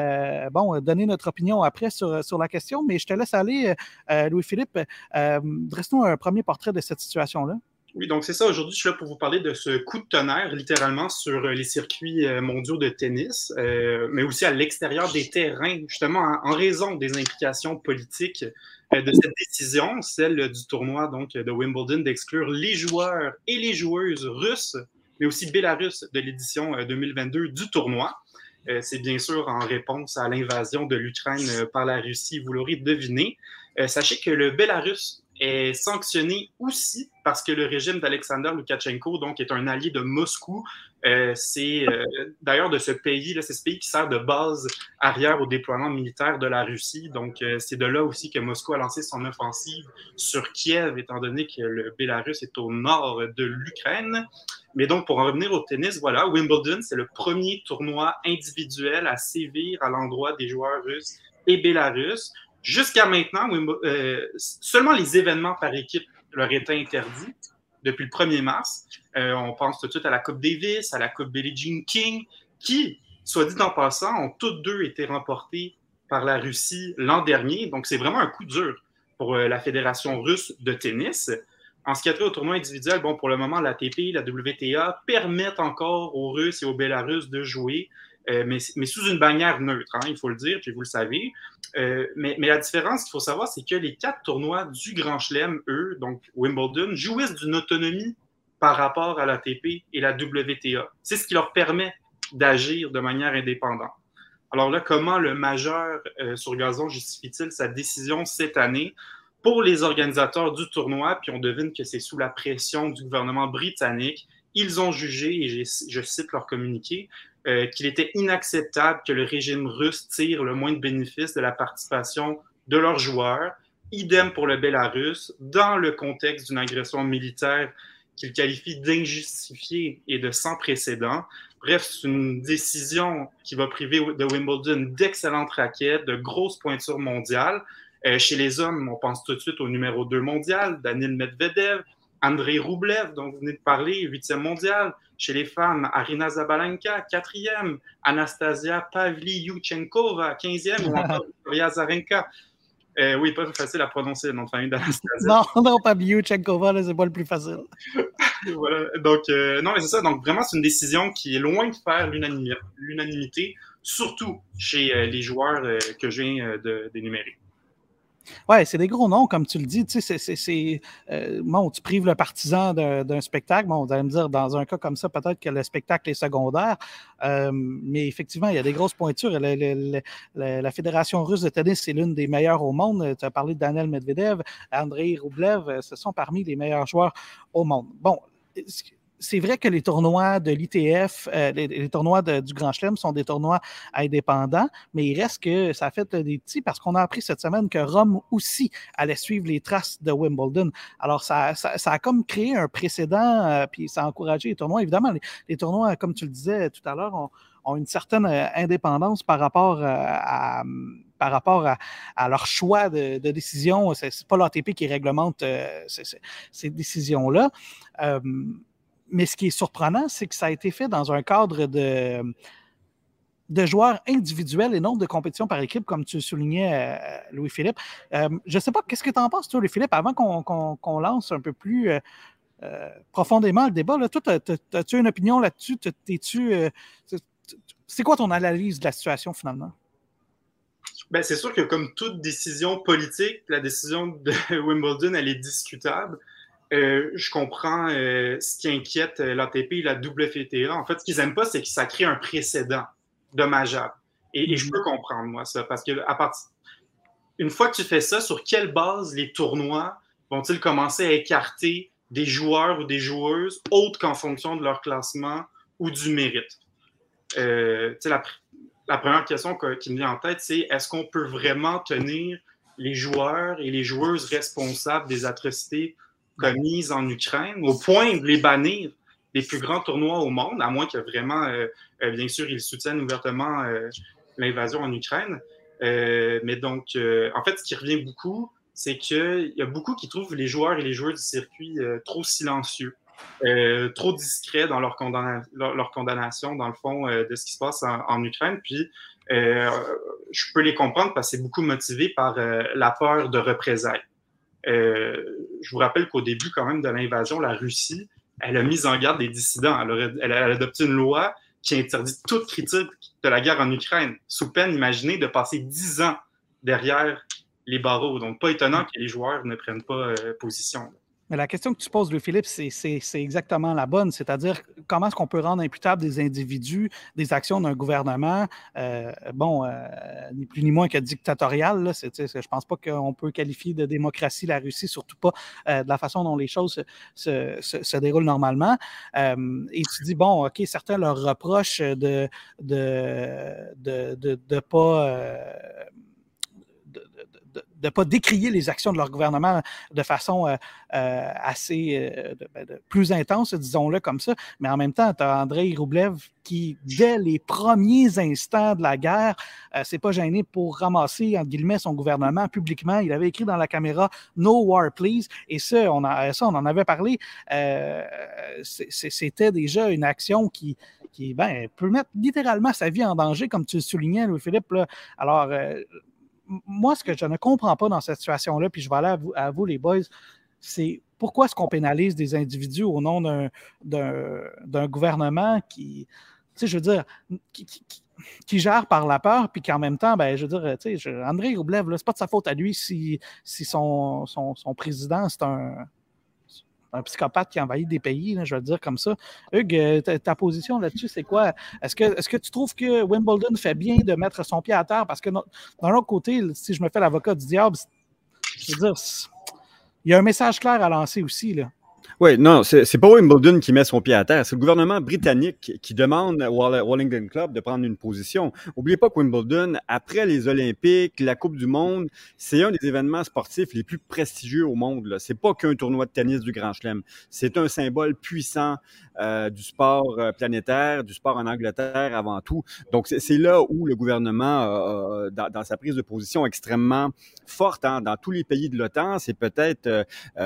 donner notre opinion après sur la question, mais je te laisse aller, Louis-Philippe. Dresse-nous un premier portrait de cette situation-là. Oui, donc c'est ça. Aujourd'hui, je suis là pour vous parler de ce coup de tonnerre, littéralement, sur les circuits mondiaux de tennis, mais aussi à l'extérieur des terrains, justement, en raison des implications politiques de cette décision, celle du tournoi donc de Wimbledon, d'exclure les joueurs et les joueuses russes, mais aussi bélarusses de l'édition 2022 du tournoi. C'est bien sûr en réponse à l'invasion de l'Ukraine par la Russie, vous l'aurez deviné. Sachez que le Bélarus est sanctionné aussi parce que le régime d'Alexander Loukachenko donc, est un allié de Moscou. C'est d'ailleurs de ce pays, là, c'est ce pays qui sert de base arrière au déploiement militaire de la Russie. Donc, c'est de là aussi que Moscou a lancé son offensive sur Kiev, étant donné que le Bélarus est au nord de l'Ukraine. Mais donc, pour en revenir au tennis, voilà, Wimbledon, c'est le premier tournoi individuel à sévir à l'endroit des joueurs russes et bélarusses. Jusqu'à maintenant, seulement les événements par équipe leur étaient interdits depuis le 1er mars. On pense tout de suite à la Coupe Davis, à la Coupe Billie Jean King, qui, soit dit en passant, ont toutes deux été remportées par la Russie l'an dernier. Donc, c'est vraiment un coup dur pour la Fédération russe de tennis. En ce qui a trait au tournoi individuel, bon, pour le moment, l'ATP, la WTA permettent encore aux Russes et aux Bélarusses de jouer, mais sous une bannière neutre, hein, il faut le dire, puis vous le savez. Mais la différence qu'il faut savoir, c'est que les 4 tournois du Grand Chelem, eux, donc Wimbledon, jouissent d'une autonomie par rapport à l'ATP et la WTA. C'est ce qui leur permet d'agir de manière indépendante. Alors là, comment le majeur sur gazon justifie-t-il sa décision cette année? Pour les organisateurs du tournoi, puis on devine que c'est sous la pression du gouvernement britannique, ils ont jugé, et je cite leur communiqué, qu'il était inacceptable que le régime russe tire le moins de bénéfices de la participation de leurs joueurs. Idem pour le Bélarus, dans le contexte d'une agression militaire qu'ils qualifient d'injustifiée et de sans précédent. Bref, c'est une décision qui va priver de Wimbledon d'excellentes raquettes, de grosses pointures mondiales. Chez les hommes, on pense tout de suite au numéro 2 mondial, Daniil Medvedev, Andrei Roublev, dont vous venez de parler, 8e mondial. Chez les femmes, Arina Zabalenka, 4e, Anastasia Pavlyuchenkova, 15e, ou encore Victoria Azarenka. Oui, pas facile à prononcer le nom de famille d'Anastasia. Non, Pavlyuchenkova, c'est pas le plus facile. Voilà. Donc, non, mais c'est ça. Donc, vraiment, c'est une décision qui est loin de faire l'unanimité, surtout chez les joueurs que je viens d'énumérer. Oui, c'est des gros noms, comme tu le dis. Tu sais, bon, tu prives le partisan d'un spectacle. Bon, vous allez me dire, dans un cas comme ça, peut-être que le spectacle est secondaire. Mais effectivement, il y a des grosses pointures. La Fédération russe de tennis, c'est l'une des meilleures au monde. Tu as parlé de Daniil Medvedev, Andrei Roublev. Ce sont parmi les meilleurs joueurs au monde. Bon, c'est vrai que les tournois de l'ITF, les tournois du Grand Chelem sont des tournois indépendants, mais il reste que ça a fait des petits parce qu'on a appris cette semaine que Rome aussi allait suivre les traces de Wimbledon. Alors, ça a comme créé un précédent, puis ça a encouragé les tournois. Évidemment, les tournois, comme tu le disais tout à l'heure, ont une certaine indépendance par rapport à leur choix de décision. C'est pas l'ATP qui réglemente ces décisions-là. Mais ce qui est surprenant, c'est que ça a été fait dans un cadre de joueurs individuels et non de compétition par équipe, comme tu soulignais, Louis-Philippe. Je ne sais pas, qu'est-ce que tu en penses, toi, Louis-Philippe, avant qu'on lance un peu plus profondément le débat. Là, toi, as-tu une opinion là-dessus? C'est quoi ton analyse de la situation, finalement? Ben, c'est sûr que comme toute décision politique, la décision de Wimbledon, elle est discutable. Je comprends ce qui inquiète l'ATP et la WTA. En fait, ce qu'ils n'aiment pas, c'est que ça crée un précédent dommageable. Et je peux comprendre, moi, ça, parce que une fois que tu fais ça, sur quelle base les tournois vont-ils commencer à écarter des joueurs ou des joueuses autres qu'en fonction de leur classement ou du mérite? La première question qui me vient en tête, c'est est-ce qu'on peut vraiment tenir les joueurs et les joueuses responsables des atrocités commises en Ukraine, au point de les bannir des plus grands tournois au monde, à moins que vraiment, bien sûr, ils soutiennent ouvertement l'invasion en Ukraine. Mais donc, en fait, ce qui revient beaucoup, c'est qu'il y a beaucoup qui trouvent les joueurs et les joueuses du circuit trop silencieux, trop discrets dans leur condamnation, dans le fond, de ce qui se passe en Ukraine. Puis, je peux les comprendre parce que c'est beaucoup motivé par la peur de représailles. Je vous rappelle qu'au début, quand même, de l'invasion, la Russie, elle a mis en garde les dissidents. Elle a adopté une loi qui interdit toute critique de la guerre en Ukraine, sous peine, imaginez, de passer 10 ans derrière les barreaux. Donc, pas étonnant que les joueurs ne prennent pas position. Mais la question que tu poses, Louis-Philippe, c'est exactement la bonne. C'est-à-dire, comment est-ce qu'on peut rendre imputables des individus des actions d'un gouvernement, ni plus ni moins que dictatorial. Là, je pense pas qu'on peut qualifier de démocratie la Russie, surtout pas de la façon dont les choses se déroulent normalement. Et tu dis, bon, OK, certains leur reprochent de pas décrier les actions de leur gouvernement de façon assez plus intense, disons-le comme ça. Mais en même temps, tu as Andrei Roublev qui, dès les premiers instants de la guerre, s'est pas gêné pour ramasser, entre guillemets, son gouvernement publiquement. Il avait écrit dans la caméra « No war, please ». Et ça, on en avait parlé. C'était déjà une action qui peut mettre littéralement sa vie en danger, comme tu le soulignais, Louis-Philippe. Là. Alors, moi, ce que je ne comprends pas dans cette situation-là, puis je vais aller à vous les boys, c'est pourquoi est-ce qu'on pénalise des individus au nom d'un gouvernement qui, tu sais, je veux dire, qui gère par la peur, puis qu'en même temps, je veux dire, tu sais, Andrei Roublev, là, c'est pas de sa faute à lui si son président, c'est un psychopathe qui envahit des pays, là, je vais le dire comme ça. Hugues, ta position là-dessus, c'est quoi? Est-ce que tu trouves que Wimbledon fait bien de mettre son pied à terre? Parce que d'un autre côté, si je me fais l'avocat du diable, je veux dire, il y a un message clair à lancer aussi, là. Oui, non, c'est pas Wimbledon qui met son pied à terre, c'est le gouvernement britannique qui demande à Wellington Club de prendre une position. N'oubliez pas que Wimbledon, après les Olympiques, la Coupe du Monde, c'est un des événements sportifs les plus prestigieux au monde. Là. C'est pas qu'un tournoi de tennis du Grand Chelem. C'est un symbole puissant du sport planétaire, du sport en Angleterre avant tout. Donc, c'est là où le gouvernement, dans sa prise de position extrêmement forte, dans tous les pays de l'OTAN, c'est peut-être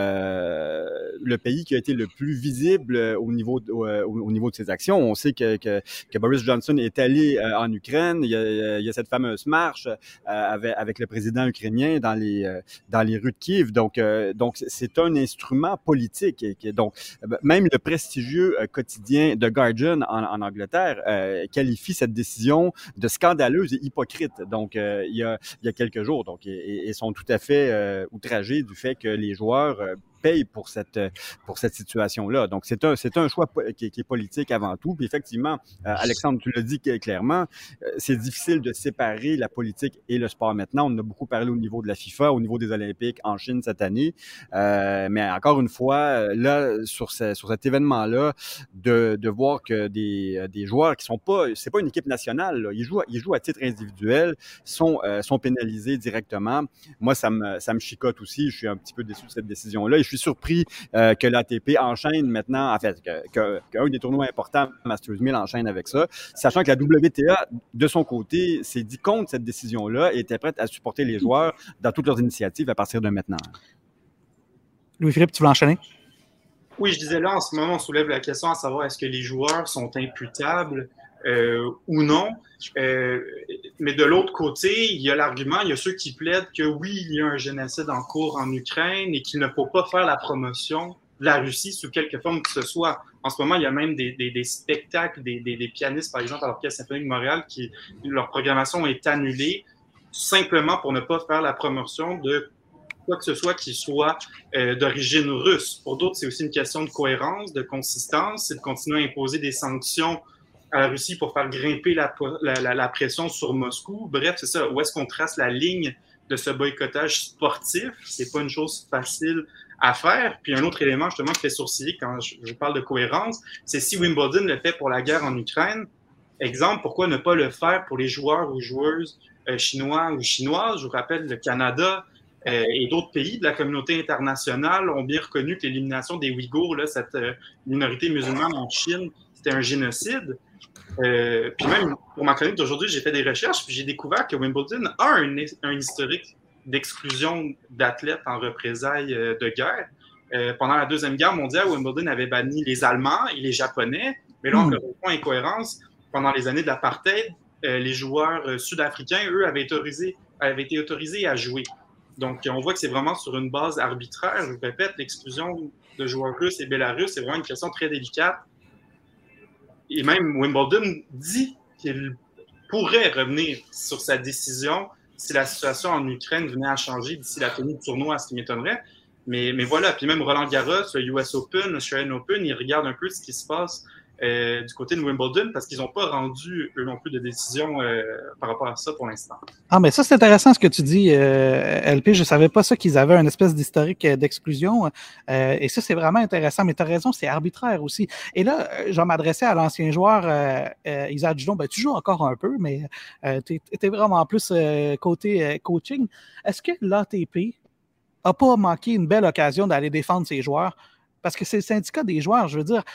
le pays qui a été le plus visible au niveau de ses actions. On sait que Boris Johnson est allé en Ukraine. Il y a cette fameuse marche avec le président ukrainien dans les rues de Kiev. Donc c'est un instrument politique. Donc, même le prestigieux quotidien The Guardian en Angleterre qualifie cette décision de scandaleuse et hypocrite. Donc, il y a quelques jours. Donc, et sont tout à fait outragés du fait que les joueurs payent pour cette situation-là. Donc, c'est un choix qui est politique avant tout. Puis effectivement, Alexandre, tu l'as dit clairement, c'est difficile de séparer la politique et le sport maintenant. On en a beaucoup parlé au niveau de la FIFA, au niveau des Olympiques en Chine cette année. Mais encore une fois, là, sur cet événement-là, de voir que des joueurs qui sont pas, c'est pas une équipe nationale, là, ils jouent à titre individuel, sont pénalisés directement. Moi, ça me chicote aussi. Je suis un petit peu déçu de cette décision-là. Et je suis surpris que l'ATP enchaîne maintenant, en fait, qu'un des tournois importants, Masters 1000, enchaîne avec ça, sachant que la WTA, de son côté, s'est dit contre cette décision-là et était prête à supporter les joueurs dans toutes leurs initiatives à partir de maintenant. Louis-Philippe, tu veux enchaîner? Oui, je disais là, en ce moment, on soulève la question à savoir est-ce que les joueurs sont imputables ou non. Mais de l'autre côté, il y a l'argument, il y a ceux qui plaident que oui, il y a un génocide en cours en Ukraine et qu'il ne faut pas faire la promotion de la Russie sous quelque forme que ce soit. En ce moment, il y a même des spectacles, des pianistes, par exemple, à l'Orchestre symphonique de Montréal, qui leur programmation est annulée simplement pour ne pas faire la promotion de quoi que ce soit qui soit d'origine russe. Pour d'autres, c'est aussi une question de cohérence, de consistance, c'est de continuer à imposer des sanctions à la Russie pour faire grimper la pression sur Moscou. Bref, c'est ça. Où est-ce qu'on trace la ligne de ce boycottage sportif? C'est pas une chose facile à faire. Puis un autre élément, justement, qui fait sourciller quand je parle de cohérence, c'est si Wimbledon le fait pour la guerre en Ukraine, exemple, pourquoi ne pas le faire pour les joueurs ou joueuses chinois ou chinoises? Je vous rappelle, le Canada Et d'autres pays de la communauté internationale ont bien reconnu que l'élimination des Ouïghours, là, cette minorité musulmane en Chine, c'était un génocide. Puis même, pour ma chronique d'aujourd'hui, j'ai fait des recherches, puis j'ai découvert que Wimbledon a un historique d'exclusion d'athlètes en représailles de guerre. Pendant la Deuxième Guerre mondiale, Wimbledon avait banni les Allemands et les Japonais, mais là, encore une fois, incohérence, pendant les années de l'apartheid, les joueurs sud-africains, eux, avaient été autorisés à jouer. Donc, on voit que c'est vraiment sur une base arbitraire. Je vous répète, l'exclusion de joueurs russes et bélarusses, c'est vraiment une question très délicate. Et même Wimbledon dit qu'il pourrait revenir sur sa décision si la situation en Ukraine venait à changer d'ici la tenue du tournoi, ce qui m'étonnerait. Mais voilà, puis même Roland Garros, le US Open, le Australian Open, ils regardent un peu ce qui se passe du côté de Wimbledon parce qu'ils n'ont pas rendu, eux non plus, de décision par rapport à ça pour l'instant. Ah, mais ça, c'est intéressant ce que tu dis, LP. Je ne savais pas ça qu'ils avaient une espèce d'historique d'exclusion. Et ça, c'est vraiment intéressant. Mais tu as raison, c'est arbitraire aussi. Et là, je vais m'adresser à l'ancien joueur Isaac Dudon. Ben, tu joues encore un peu, mais tu étais vraiment plus côté coaching. Est-ce que l'ATP n'a pas manqué une belle occasion d'aller défendre ses joueurs? Parce que c'est le syndicat des joueurs, je veux dire.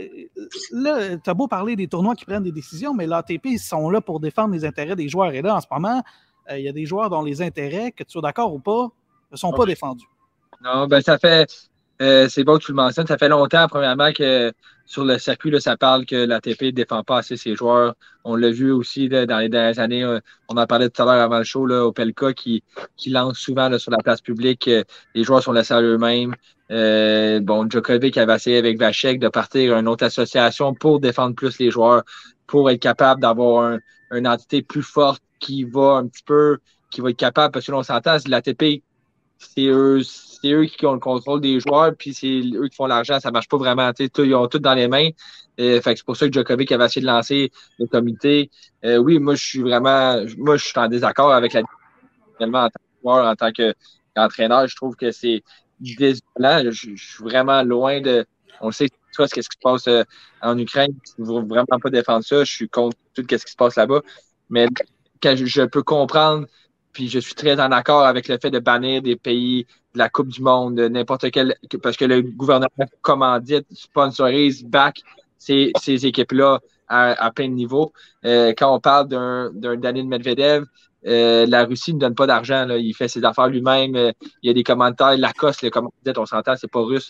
Là, tu as beau parler des tournois qui prennent des décisions, mais l'ATP, ils sont là pour défendre les intérêts des joueurs. Et là, en ce moment, il y a des joueurs dont les intérêts, que tu sois d'accord ou pas, ne sont pas défendus. Non, ben ça fait... c'est bon que tu le mentionnes. Ça fait longtemps, premièrement, que sur le circuit, là, ça parle que l'ATP ne défend pas assez ses joueurs. On l'a vu aussi là, dans les dernières années. On en parlait tout à l'heure avant le show, là, Opelka qui lance souvent là, sur la place publique. Les joueurs sont laissés à eux-mêmes. Djokovic avait essayé avec Vachek de partir à une autre association pour défendre plus les joueurs, pour être capable d'avoir une entité plus forte qui va être capable, parce que là, on s'entend, l'ATP, c'est eux qui ont le contrôle des joueurs, puis c'est eux qui font l'argent, ça marche pas vraiment. Ils ont tout dans les mains. Fait que c'est pour ça que Djokovic avait essayé de lancer le comité. Oui, moi, je suis en désaccord avec la en tant que joueur, en tant qu'entraîneur. Je trouve que c'est désolant. Je suis vraiment loin de. On le sait, toi, qu'est-ce qui se passe en Ukraine. Je ne veux vraiment pas défendre ça. Je suis contre tout ce qui se passe là-bas. Mais quand je peux comprendre, puis je suis très en accord avec le fait de bannir des pays de la Coupe du Monde, n'importe quel, parce que le gouvernement commandite, sponsorise, back ces équipes-là à plein de niveaux. Quand on parle d'un Daniil Medvedev, la Russie ne donne pas d'argent. Là. Il fait ses affaires lui-même. Il y a des commentaires. Lacoste, le commandite, on s'entend, c'est pas russe.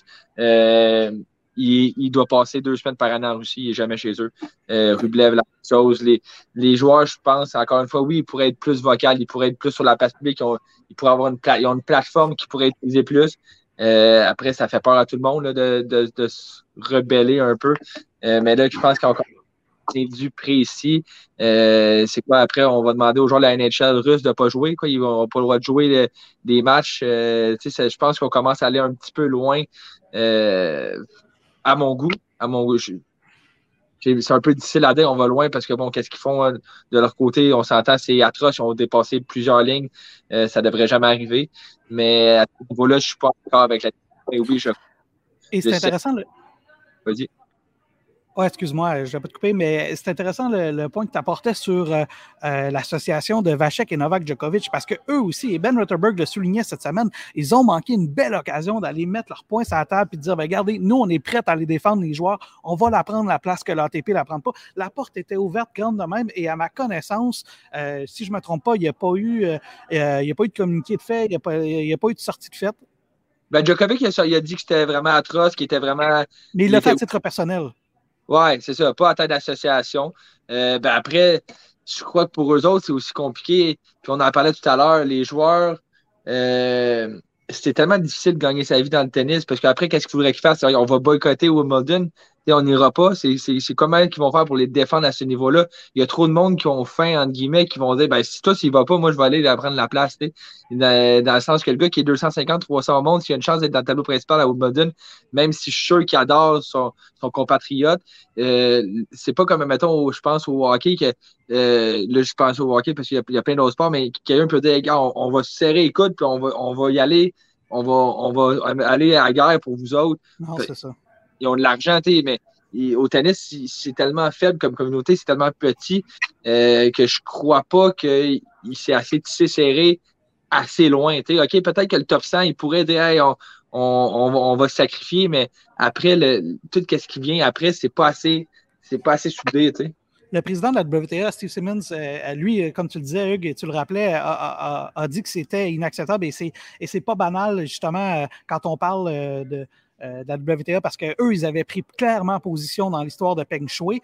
Il doit passer 2 semaines par année en Russie. Il n'est jamais chez eux. Rublev, la même chose. Les joueurs, je pense, encore une fois, oui, ils pourraient être plus vocaux. Ils pourraient être plus sur la place publique. Ils pourraient avoir ils ont une plateforme qui pourrait utiliser plus. Après, ça fait peur à tout le monde là, de se rebeller un peu. Mais là, je pense qu'encore du précis. C'est quoi après? On va demander aux joueurs de la NHL russe de ne pas jouer. Quoi. Ils n'ont pas le droit de jouer des matchs. Je pense qu'on commence à aller un petit peu loin à mon goût. C'est un peu difficile à dire, on va loin parce que bon, qu'est-ce qu'ils font de leur côté? On s'entend, c'est atroce, ils ont dépassé plusieurs lignes. Ça ne devrait jamais arriver. Mais à ce niveau-là, je ne suis pas d'accord avec la. Oui, Et c'est intéressant. Vas-y. Oui, excuse-moi, je ne vais pas te couper, mais c'est intéressant le point que tu apportais sur l'association de Vachek et Novak Djokovic, parce qu'eux aussi, et Ben Rothenberg le soulignait cette semaine, ils ont manqué une belle occasion d'aller mettre leurs points sur la table et de dire, regardez, nous, on est prêts à aller défendre les joueurs, on va la prendre la place que l'ATP ne la prend pas. La porte était ouverte grande de même, et à ma connaissance, si je ne me trompe pas, il n'y a pas eu de communiqué de fait, il n'y a pas eu de sortie de fête. Ben, Djokovic, il a dit que c'était vraiment atroce, qu'il était vraiment... Mais il l'a fait à titre personnel. Oui, c'est ça, pas en tant d'association. Après, je crois que pour eux autres, c'est aussi compliqué. Puis on en parlait tout à l'heure, les joueurs, c'était tellement difficile de gagner sa vie dans le tennis parce qu'après, qu'est-ce qu'il faudrait qu'ils fassent? On va boycotter Wimbledon. On n'ira pas. C'est comment ils vont faire pour les défendre à ce niveau-là. Il y a trop de monde qui ont faim, entre guillemets, qui vont dire si toi, s'il va pas, moi, je vais aller prendre la place. Dans le sens que le gars qui est 250-300 au monde, s'il a une chance d'être dans le tableau principal à Wimbledon, même si je suis sûr qu'il adore son compatriote, c'est pas comme, mettons, je pense au hockey, que là, je pense au hockey parce qu'il y a plein d'autres sports, mais quelqu'un peut dire, gars, on va se serrer les coudes, puis on va y aller, on va aller à la guerre pour vous autres. Non, c'est ça. Ils ont de l'argent, mais au tennis, c'est tellement faible comme communauté, c'est tellement petit que je crois pas qu'il s'est assez tissé serré assez loin. T'sais. OK, peut-être que le top 100, il pourrait dire hey, on va se sacrifier, mais après, tout ce qui vient après, c'est pas assez soudé. T'sais. Le président de la WTA, Steve Simmons, lui, comme tu le disais, Hugues, et tu le rappelais, a dit que c'était inacceptable et c'est pas banal, justement, quand on parle de la WTA, parce qu'eux, ils avaient pris clairement position dans l'histoire de Peng Shuai.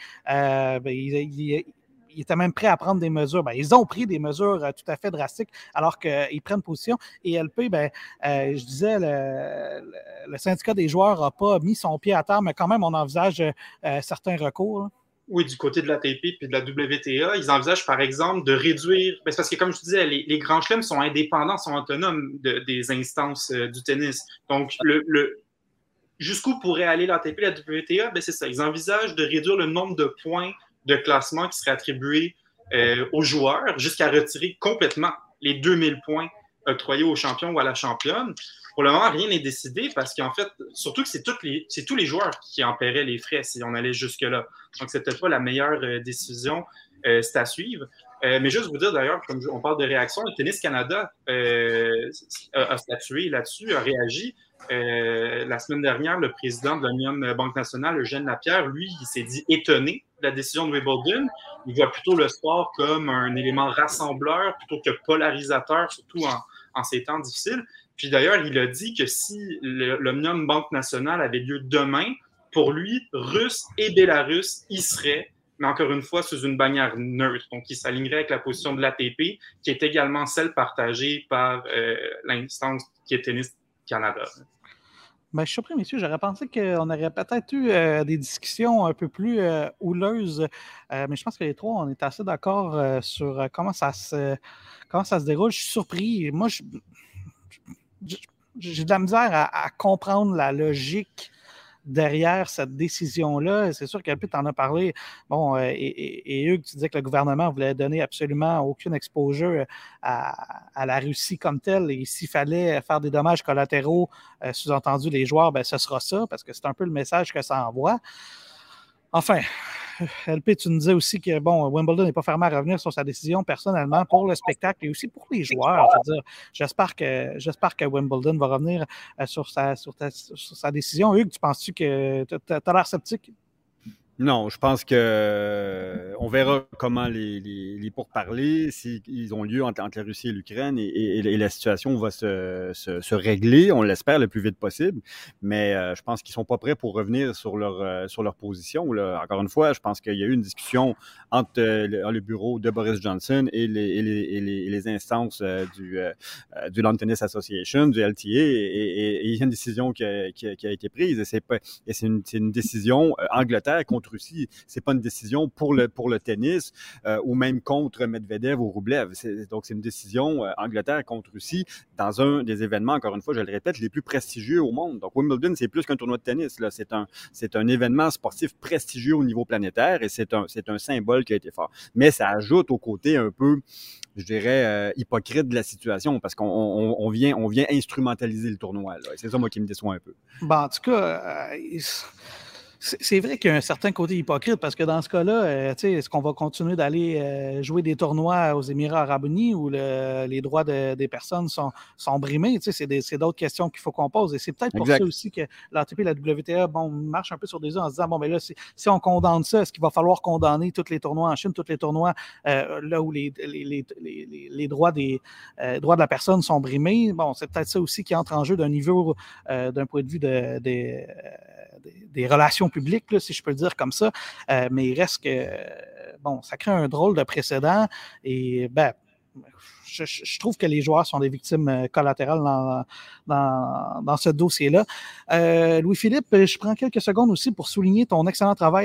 Ils étaient même prêts à prendre des mesures. Ils ont pris des mesures tout à fait drastiques alors qu'ils prennent position. Et LP, je disais, le syndicat des joueurs n'a pas mis son pied à terre, mais quand même, on envisage certains recours. Là. Oui, du côté de l'ATP puis de la WTA, ils envisagent par exemple de réduire, c'est parce que comme je disais, les grands chelems sont indépendants, sont autonomes des instances du tennis. Donc, jusqu'où pourrait aller l'ATP et la WTA? C'est ça, ils envisagent de réduire le nombre de points de classement qui seraient attribués aux joueurs jusqu'à retirer complètement les 2000 points octroyés aux champions ou à la championne. Pour le moment, rien n'est décidé parce qu'en fait, surtout que c'est tous les joueurs qui en paieraient les frais si on allait jusque-là. Donc, c'est peut-être pas la meilleure décision. C'est à suivre. Mais juste vous dire d'ailleurs, comme on parle de réaction, le Tennis Canada a statué là-dessus, a réagi. La semaine dernière, le président de l'Union Banque nationale, Eugène Lapierre, lui, il s'est dit étonné de la décision de Wimbledon. Il voit plutôt le sport comme un élément rassembleur plutôt que polarisateur, surtout en ces temps difficiles. Puis d'ailleurs, il a dit que si l'Omnium Banque nationale avait lieu demain, pour lui, Russes et Bélarus y seraient, mais encore une fois, sous une bannière neutre. Donc, il s'alignerait avec la position de l'ATP, qui est également celle partagée par l'instance qui est Tennis Canada. Je suis surpris, messieurs. J'aurais pensé qu'on aurait peut-être eu des discussions un peu plus houleuses, mais je pense que les trois, on est assez d'accord sur comment ça se déroule. Je suis surpris. Moi, j'ai de la misère à comprendre la logique derrière cette décision-là. C'est sûr qu'Alpi t'en a parlé. Bon, et Hugues, tu disais que le gouvernement voulait donner absolument aucune exposure à la Russie comme telle. Et s'il fallait faire des dommages collatéraux, sous-entendu les joueurs, ce sera ça, parce que c'est un peu le message que ça envoie. Enfin, LP, tu nous disais aussi que Wimbledon n'est pas fermé à revenir sur sa décision personnellement pour le spectacle et aussi pour les joueurs. Je veux dire, j'espère que Wimbledon va revenir sur sa décision. Hugues, tu penses-tu que tu as l'air sceptique? Non, je pense que on verra comment les pourparlers, s'ils ont lieu entre la Russie et l'Ukraine, et la situation va se régler, on l'espère, le plus vite possible. Mais je pense qu'ils sont pas prêts pour revenir sur leur position. Là. Encore une fois, je pense qu'il y a eu une discussion entre le bureau de Boris Johnson et les instances du Lawn Tennis Association, du LTA, et il y a une décision qui a été prise. Et c'est une décision Angleterre contre Russie. C'est pas une décision pour le tennis ou même contre Medvedev ou Rublev. Donc, c'est une décision Angleterre contre Russie dans un des événements, encore une fois, je le répète, les plus prestigieux au monde. Donc, Wimbledon, c'est plus qu'un tournoi de tennis. Là. C'est un événement sportif prestigieux au niveau planétaire et c'est un symbole qui a été fort. Mais ça ajoute au côté un peu, je dirais, hypocrite de la situation parce qu'on vient instrumentaliser le tournoi. Là. C'est ça, moi, qui me déçoit un peu. En tout cas, c'est vrai qu'il y a un certain côté hypocrite parce que dans ce cas-là, est-ce qu'on va continuer d'aller jouer des tournois aux Émirats arabes unis où les droits des personnes sont brimés? C'est d'autres questions qu'il faut qu'on pose. Et c'est peut-être pour ça aussi que l'ATP et la WTA marchent un peu sur des œufs en se disant, là, si on condamne ça, est-ce qu'il va falloir condamner tous les tournois en Chine, tous les tournois là où les droits droits de la personne sont brimés? Bon, c'est peut-être ça aussi qui entre en jeu d'un niveau, d'un point de vue des relations publiques, là, si je peux le dire comme ça. Mais il reste que, ça crée un drôle de précédent et, je trouve que les joueurs sont des victimes collatérales dans ce dossier-là. Louis-Philippe, je prends quelques secondes aussi pour souligner ton excellent travail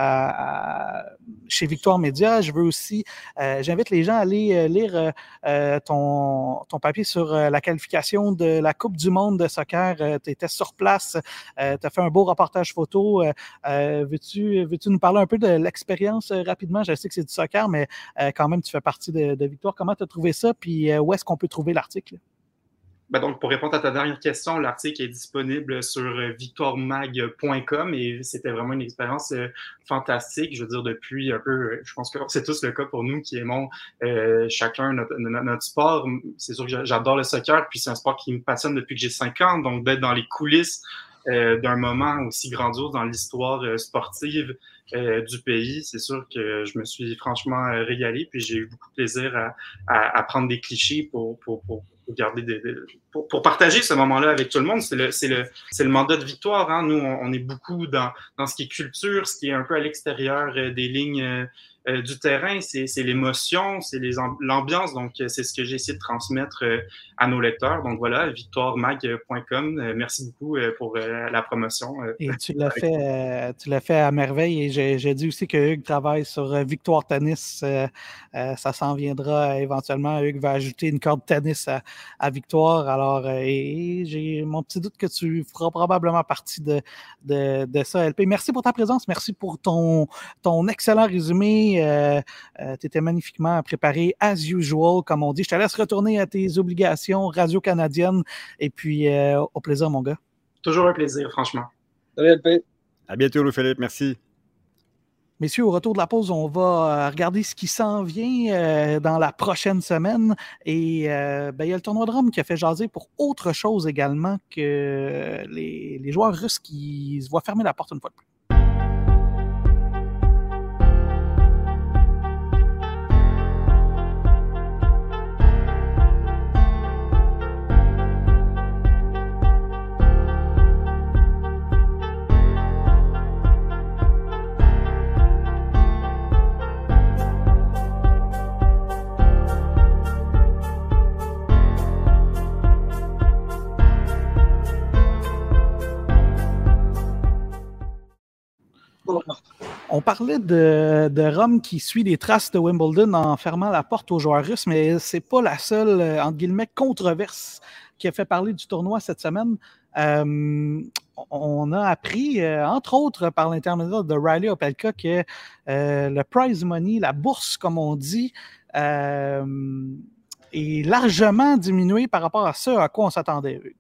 chez Victoire Média. Je veux aussi, j'invite les gens à aller lire ton papier sur la qualification de la Coupe du monde de soccer. Tu étais sur place, tu as fait un beau reportage photo. Veux-tu nous parler un peu de l'expérience rapidement? Je sais que c'est du soccer, mais quand même, tu fais partie de Victoire. Comment tu as trouvé ça? Puis où est-ce qu'on peut trouver l'article? Donc, pour répondre à ta dernière question, l'article est disponible sur victoiremag.com et c'était vraiment une expérience fantastique. Je veux dire, depuis un peu, je pense que c'est tous le cas pour nous qui aimons chacun notre sport. C'est sûr que j'adore le soccer, puis c'est un sport qui me passionne depuis que j'ai 5 ans. Donc, d'être dans les coulisses d'un moment aussi grandiose dans l'histoire sportive du pays, c'est sûr que je me suis franchement régalé, puis j'ai eu beaucoup de plaisir à prendre des clichés pour garder pour partager ce moment-là avec tout le monde. C'est le mandat de Victoire. Hein. Nous, on est beaucoup dans ce qui est culture, ce qui est un peu à l'extérieur des lignes du terrain. C'est l'émotion, c'est l'ambiance. Donc, c'est ce que j'ai essayé de transmettre à nos lecteurs. Donc voilà, victoiremag.com. Merci beaucoup pour la promotion. Et tu l'as fait à merveille. Et j'ai dit aussi que Hugues travaille sur Victoire Tennis. Ça s'en viendra éventuellement. Hugues va ajouter une corde tennis à Victoire. Alors, et j'ai mon petit doute que tu feras probablement partie de ça, LP. Merci pour ta présence. Merci pour ton excellent résumé. Tu étais magnifiquement préparé, as usual, comme on dit. Je te laisse retourner à tes obligations radio-canadiennes. Et puis, au plaisir, mon gars. Toujours un plaisir, franchement. Salut, LP. À bientôt, Louis-Philippe. Merci. Messieurs, au retour de la pause, on va regarder ce qui s'en vient dans la prochaine semaine. Et il y a le tournoi de Rome qui a fait jaser pour autre chose également que les joueurs russes qui se voient fermer la porte une fois de plus. On parlait de Rome qui suit les traces de Wimbledon en fermant la porte aux joueurs russes, mais c'est pas la seule, entre guillemets, controverse qui a fait parler du tournoi cette semaine. On a appris, entre autres par l'intermédiaire de Riley Opelka, que le prize money, la bourse, comme on dit, est largement diminué par rapport à ce à quoi on s'attendait, Hugues.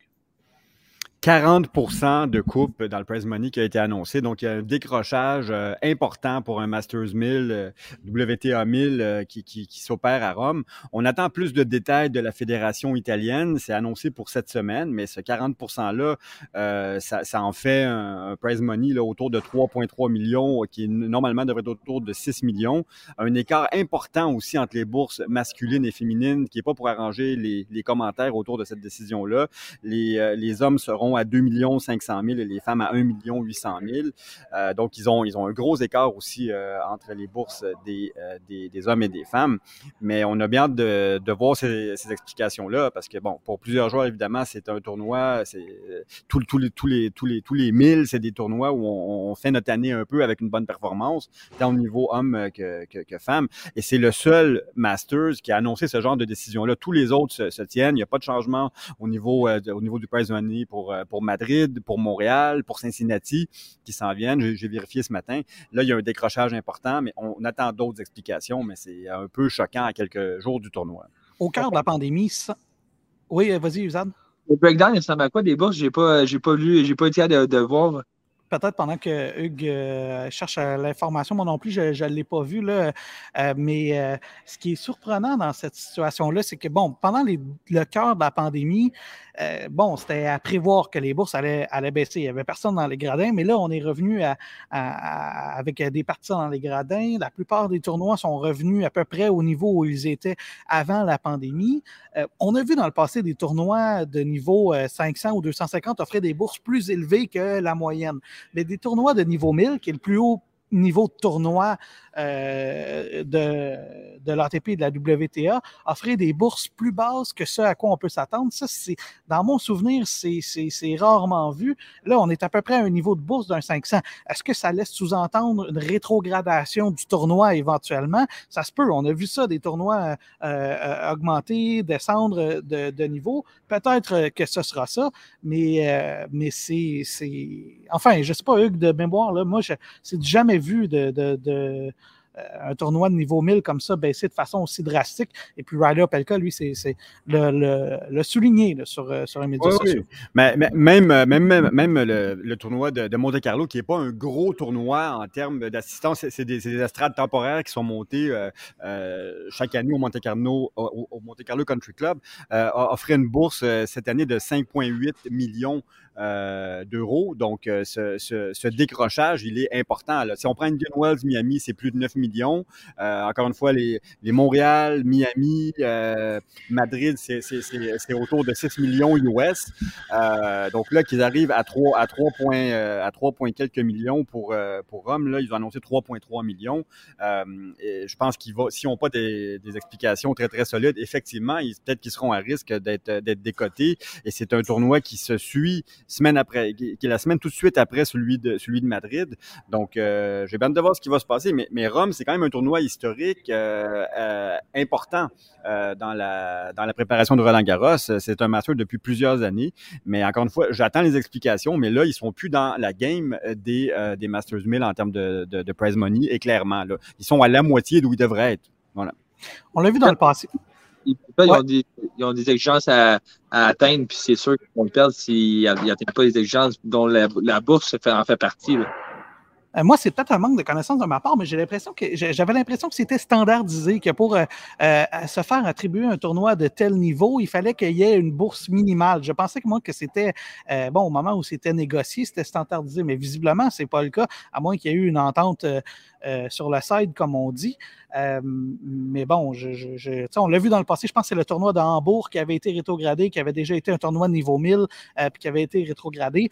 40% de coupe dans le prize money qui a été annoncé. Donc, il y a un décrochage important pour un Masters 1000, WTA 1000 qui s'opère à Rome. On attend plus de détails de la fédération italienne. C'est annoncé pour cette semaine, mais ce 40%-là, ça en fait un prize money là, autour de 3,3 millions, qui normalement devrait être autour de 6 millions. Un écart important aussi entre les bourses masculines et féminines, qui n'est pas pour arranger les commentaires autour de cette décision-là. Les hommes seront à 2 500 000 et les femmes à 1 800 000. Donc, ils ont un gros écart aussi entre les bourses des hommes et des femmes. Mais on a bien hâte de voir ces explications-là parce que, bon, pour plusieurs joueurs, évidemment, c'est un tournoi, tous les 1000, c'est des tournois où on fait notre année un peu avec une bonne performance, tant au niveau homme que femme. Et c'est le seul Masters qui a annoncé ce genre de décision-là. Tous les autres se tiennent. Il n'y a pas de changement au niveau du prize money pour Madrid, pour Montréal, pour Cincinnati qui s'en viennent. J'ai vérifié ce matin. Là, il y a un décrochage important, mais on attend d'autres explications, mais c'est un peu choquant à quelques jours du tournoi. Au cœur de la pandémie, oui, vas-y, Uzad. Le breakdown, il ressemble à quoi des bourses? J'ai pas lu, j'ai pas été de voir. Peut-être pendant que Hugues cherche l'information, moi non plus, je ne l'ai pas vu, là. Mais ce qui est surprenant dans cette situation-là, c'est que, bon, pendant le cœur de la pandémie, c'était à prévoir que les bourses allaient baisser. Il n'y avait personne dans les gradins, mais là, on est revenu avec des partisans dans les gradins. La plupart des tournois sont revenus à peu près au niveau où ils étaient avant la pandémie. On a vu dans le passé des tournois de niveau 500 ou 250 offrir des bourses plus élevées que la moyenne. Mais des tournois de niveau 1000, qui est le plus haut niveau de tournoi de l'ATP et de la WTA, offrir des bourses plus basses que ce à quoi on peut s'attendre. Ça, dans mon souvenir, c'est rarement vu. Là, on est à peu près à un niveau de bourse d'un 500. Est-ce que ça laisse sous-entendre une rétrogradation du tournoi éventuellement? Ça se peut. On a vu ça, des tournois augmenter, descendre de niveau. Peut-être que ce sera ça, mais c'est... Enfin, je ne sais pas, Hugues, de mémoire, là, moi, c'est jamais vu un tournoi de niveau 1000 comme ça baisser de façon aussi drastique. Et puis Riley Opelka, lui, c'est le souligné là, sur les médias sociaux. Oui. Mais même le tournoi de Monte-Carlo, qui n'est pas un gros tournoi en termes d'assistance, c'est des estrades temporaires qui sont montées chaque année au Monte-Carlo Country Club, offrait une bourse cette année de 5,8 millions d'euros. Donc, ce décrochage, il est important. Là. Si on prend Indian Wells, Miami, c'est plus de 9 millions. Encore une fois, les Montréal, Miami, Madrid, c'est autour de 6 millions US. Donc là, qu'ils arrivent à 3 points quelques millions pour Rome, là, ils ont annoncé 3,3 millions. Et je pense s'ils n'ont pas des explications très, très solides, effectivement, peut-être qu'ils seront à risque d'être décotés. Et c'est un tournoi qui se suit semaine après, qui est la semaine tout de suite après celui de Madrid. Donc, j'ai bien hâte de voir ce qui va se passer. Mais Rome, c'est quand même un tournoi historique important dans la préparation de Roland-Garros. C'est un master depuis plusieurs années. Mais encore une fois, j'attends les explications. Mais là, ils sont plus dans la game des Masters 1000 en termes de prize money. Et clairement, là, ils sont à la moitié d'où ils devraient être. Voilà. On l'a vu dans le passé. Ils ont des exigences à atteindre, puis c'est sûr qu'ils vont le perdre s'ils n'atteignent pas les exigences dont la bourse en fait partie. Là. Moi, c'est peut-être un manque de connaissance de ma part, mais j'avais l'impression que c'était standardisé, que pour se faire attribuer un tournoi de tel niveau, il fallait qu'il y ait une bourse minimale. Je pensais que c'était, au moment où c'était négocié, c'était standardisé, mais visiblement, c'est pas le cas, à moins qu'il y ait eu une entente sur le side, comme on dit. Mais bon, on l'a vu dans le passé, je pense que c'est le tournoi de Hambourg qui avait été rétrogradé, qui avait déjà été un tournoi de niveau 1000, puis qui avait été rétrogradé.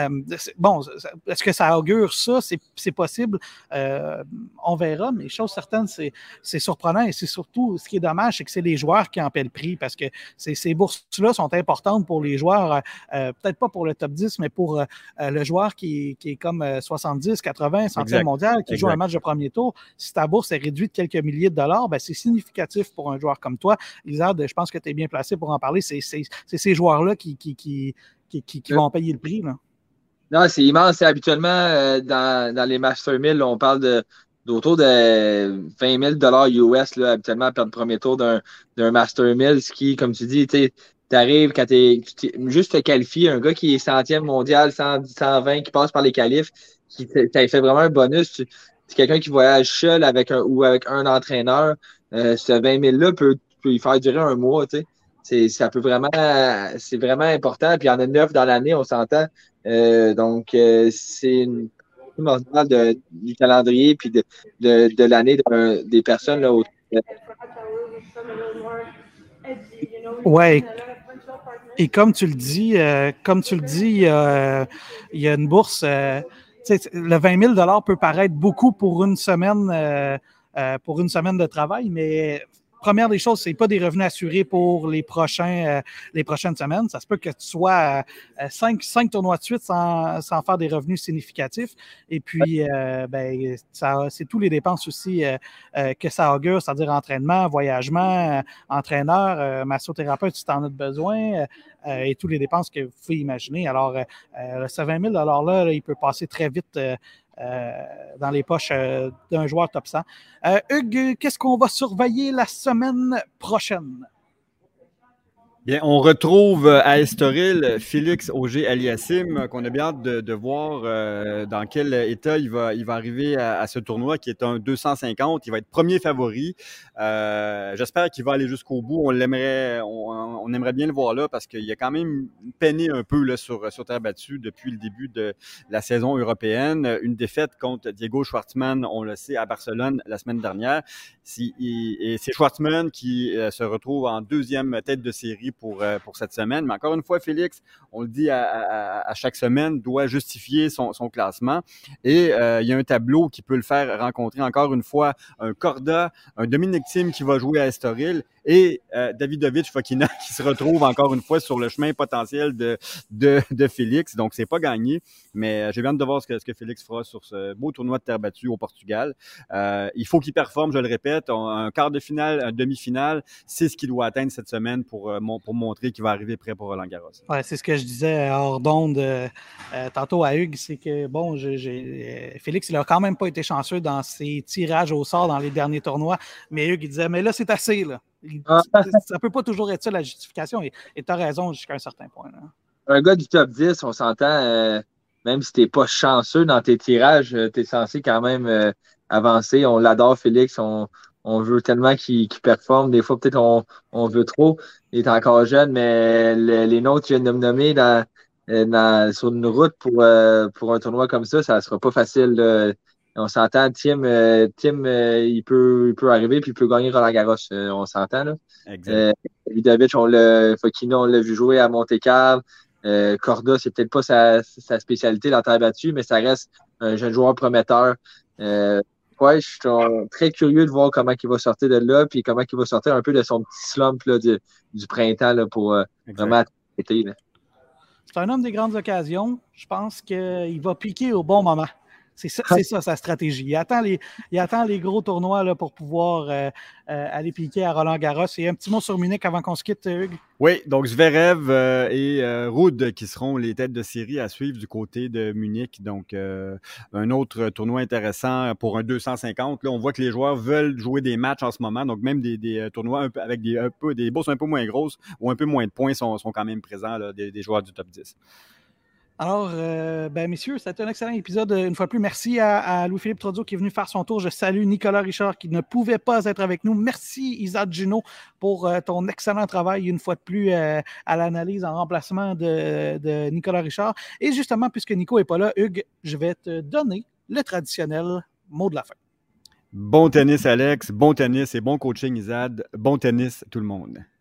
Est-ce que ça augure ça? C'est possible. On verra, mais chose certaine, c'est surprenant et c'est surtout, ce qui est dommage, c'est que c'est les joueurs qui en paient le prix parce que ces bourses-là sont importantes pour les joueurs, peut-être pas pour le top 10, mais pour le joueur qui est comme 70, 80, 100e mondial, qui joue un match de premier tour. Si ta bourse est réduite de quelques milliers de dollars, ben c'est significatif pour un joueur comme toi. Lizard, je pense que tu es bien placé pour en parler. C'est ces joueurs-là qui vont payer le prix. Là. Non, c'est immense. Habituellement, dans les Master 1000, on parle d'autour de 20 000 US là, habituellement à perdre le premier tour d'un Master 1000, ce qui, comme tu dis, tu arrives quand juste te qualifié, un gars qui est 100e mondial, 120, qui passe par les qualifs, qui t'a fait vraiment un bonus. C'est quelqu'un qui voyage seul avec un entraîneur. Ce 20 000-là peut y faire durer un mois, tu sais. C'est vraiment important. Puis il y en a 9 dans l'année, on s'entend. Donc, c'est une primordiale du calendrier puis de l'année des personnes là, autour. Ouais. Et comme tu le dis, il y a une bourse. Le 20 000 $ peut paraître beaucoup pour une semaine de travail, mais première des choses, c'est pas des revenus assurés pour les prochaines semaines. Ça se peut que tu sois à 5 tournois de suite sans faire des revenus significatifs. Et puis, c'est tous les dépenses aussi que ça augure, c'est-à-dire entraînement, voyagement, entraîneur, massothérapeute si tu en as besoin, et toutes les dépenses que vous pouvez imaginer. Alors, ce 20 000 $-là, il peut passer très vite dans les poches d'un joueur top 100. Hugues, qu'est-ce qu'on va surveiller la semaine prochaine? Bien, on retrouve à Estoril Félix Auger-Aliassime, qu'on a bien hâte de voir dans quel état il va arriver à ce tournoi, qui est un 250. Il va être premier favori. J'espère qu'il va aller jusqu'au bout. On aimerait bien le voir là parce qu'il a quand même peiné un peu là, sur terre battue depuis le début de la saison européenne. Une défaite contre Diego Schwartzman, on le sait, à Barcelone la semaine dernière. Et c'est Schwartzman qui se retrouve en deuxième tête de série pour cette semaine. Mais encore une fois, Félix, on le dit à chaque semaine, doit justifier son classement. Et il y a un tableau qui peut le faire rencontrer encore une fois un Korda, un Dominic Thiem qui va jouer à Estoril et Davidovich Fokina qui se retrouve encore une fois sur le chemin potentiel de Félix. Donc, c'est pas gagné, mais j'ai bien hâte de voir ce que Félix fera sur ce beau tournoi de terre battue au Portugal. Il faut qu'il performe, je le répète, un quart de finale, un demi-finale, c'est ce qu'il doit atteindre cette semaine pour pour montrer qu'il va arriver prêt pour Roland-Garros. Ouais, c'est ce que je disais hors d'onde tantôt à Hugues, c'est que bon, Félix, il n'a quand même pas été chanceux dans ses tirages au sort dans les derniers tournois, mais Hugues, il disait, mais là, c'est assez, là. Ça peut pas toujours être ça, la justification, et tu as raison jusqu'à un certain point. Là. Un gars du top 10, on s'entend, même si t'es pas chanceux dans tes tirages, t'es censé quand même avancer. On l'adore, Félix. On veut tellement qu'il performe. Des fois, peut-être on veut trop. Il est encore jeune, mais les nôtres, je viens de me nommer sur une route pour un tournoi comme ça sera pas facile. On s'entend, Tim, il peut arriver puis il peut gagner Roland-Garros. On s'entend, là. Exact. Davidovic, Fokina, on l'a vu jouer à Monte-Carlo. Corda, c'est peut-être pas sa spécialité, la terre battue, mais ça reste un jeune joueur prometteur. Je suis très curieux de voir comment il va sortir de là, puis comment il va sortir un peu de son petit slump là, du printemps là, pour vraiment l'été. C'est un homme des grandes occasions. Je pense qu'il va piquer au bon moment. C'est ça sa stratégie. Il attend les gros tournois là, pour pouvoir aller piquer à Roland-Garros. Et un petit mot sur Munich avant qu'on se quitte, Hugues. Oui, donc Zverev et Ruud qui seront les têtes de série à suivre du côté de Munich. Donc, un autre tournoi intéressant pour un 250. Là, on voit que les joueurs veulent jouer des matchs en ce moment. Donc, même des tournois avec des bourses un peu moins grosses ou un peu moins de points sont quand même présents, là, des joueurs du top 10. Alors, messieurs, c'était un excellent épisode. Une fois de plus, merci à Louis-Philippe Trodio qui est venu faire son tour. Je salue Nicolas Richard qui ne pouvait pas être avec nous. Merci Isaac Junot pour ton excellent travail une fois de plus à l'analyse en remplacement de Nicolas Richard. Et justement, puisque Nico n'est pas là, Hugues, je vais te donner le traditionnel mot de la fin. Bon tennis, Alex. Bon tennis et bon coaching, Isad. Bon tennis, tout le monde.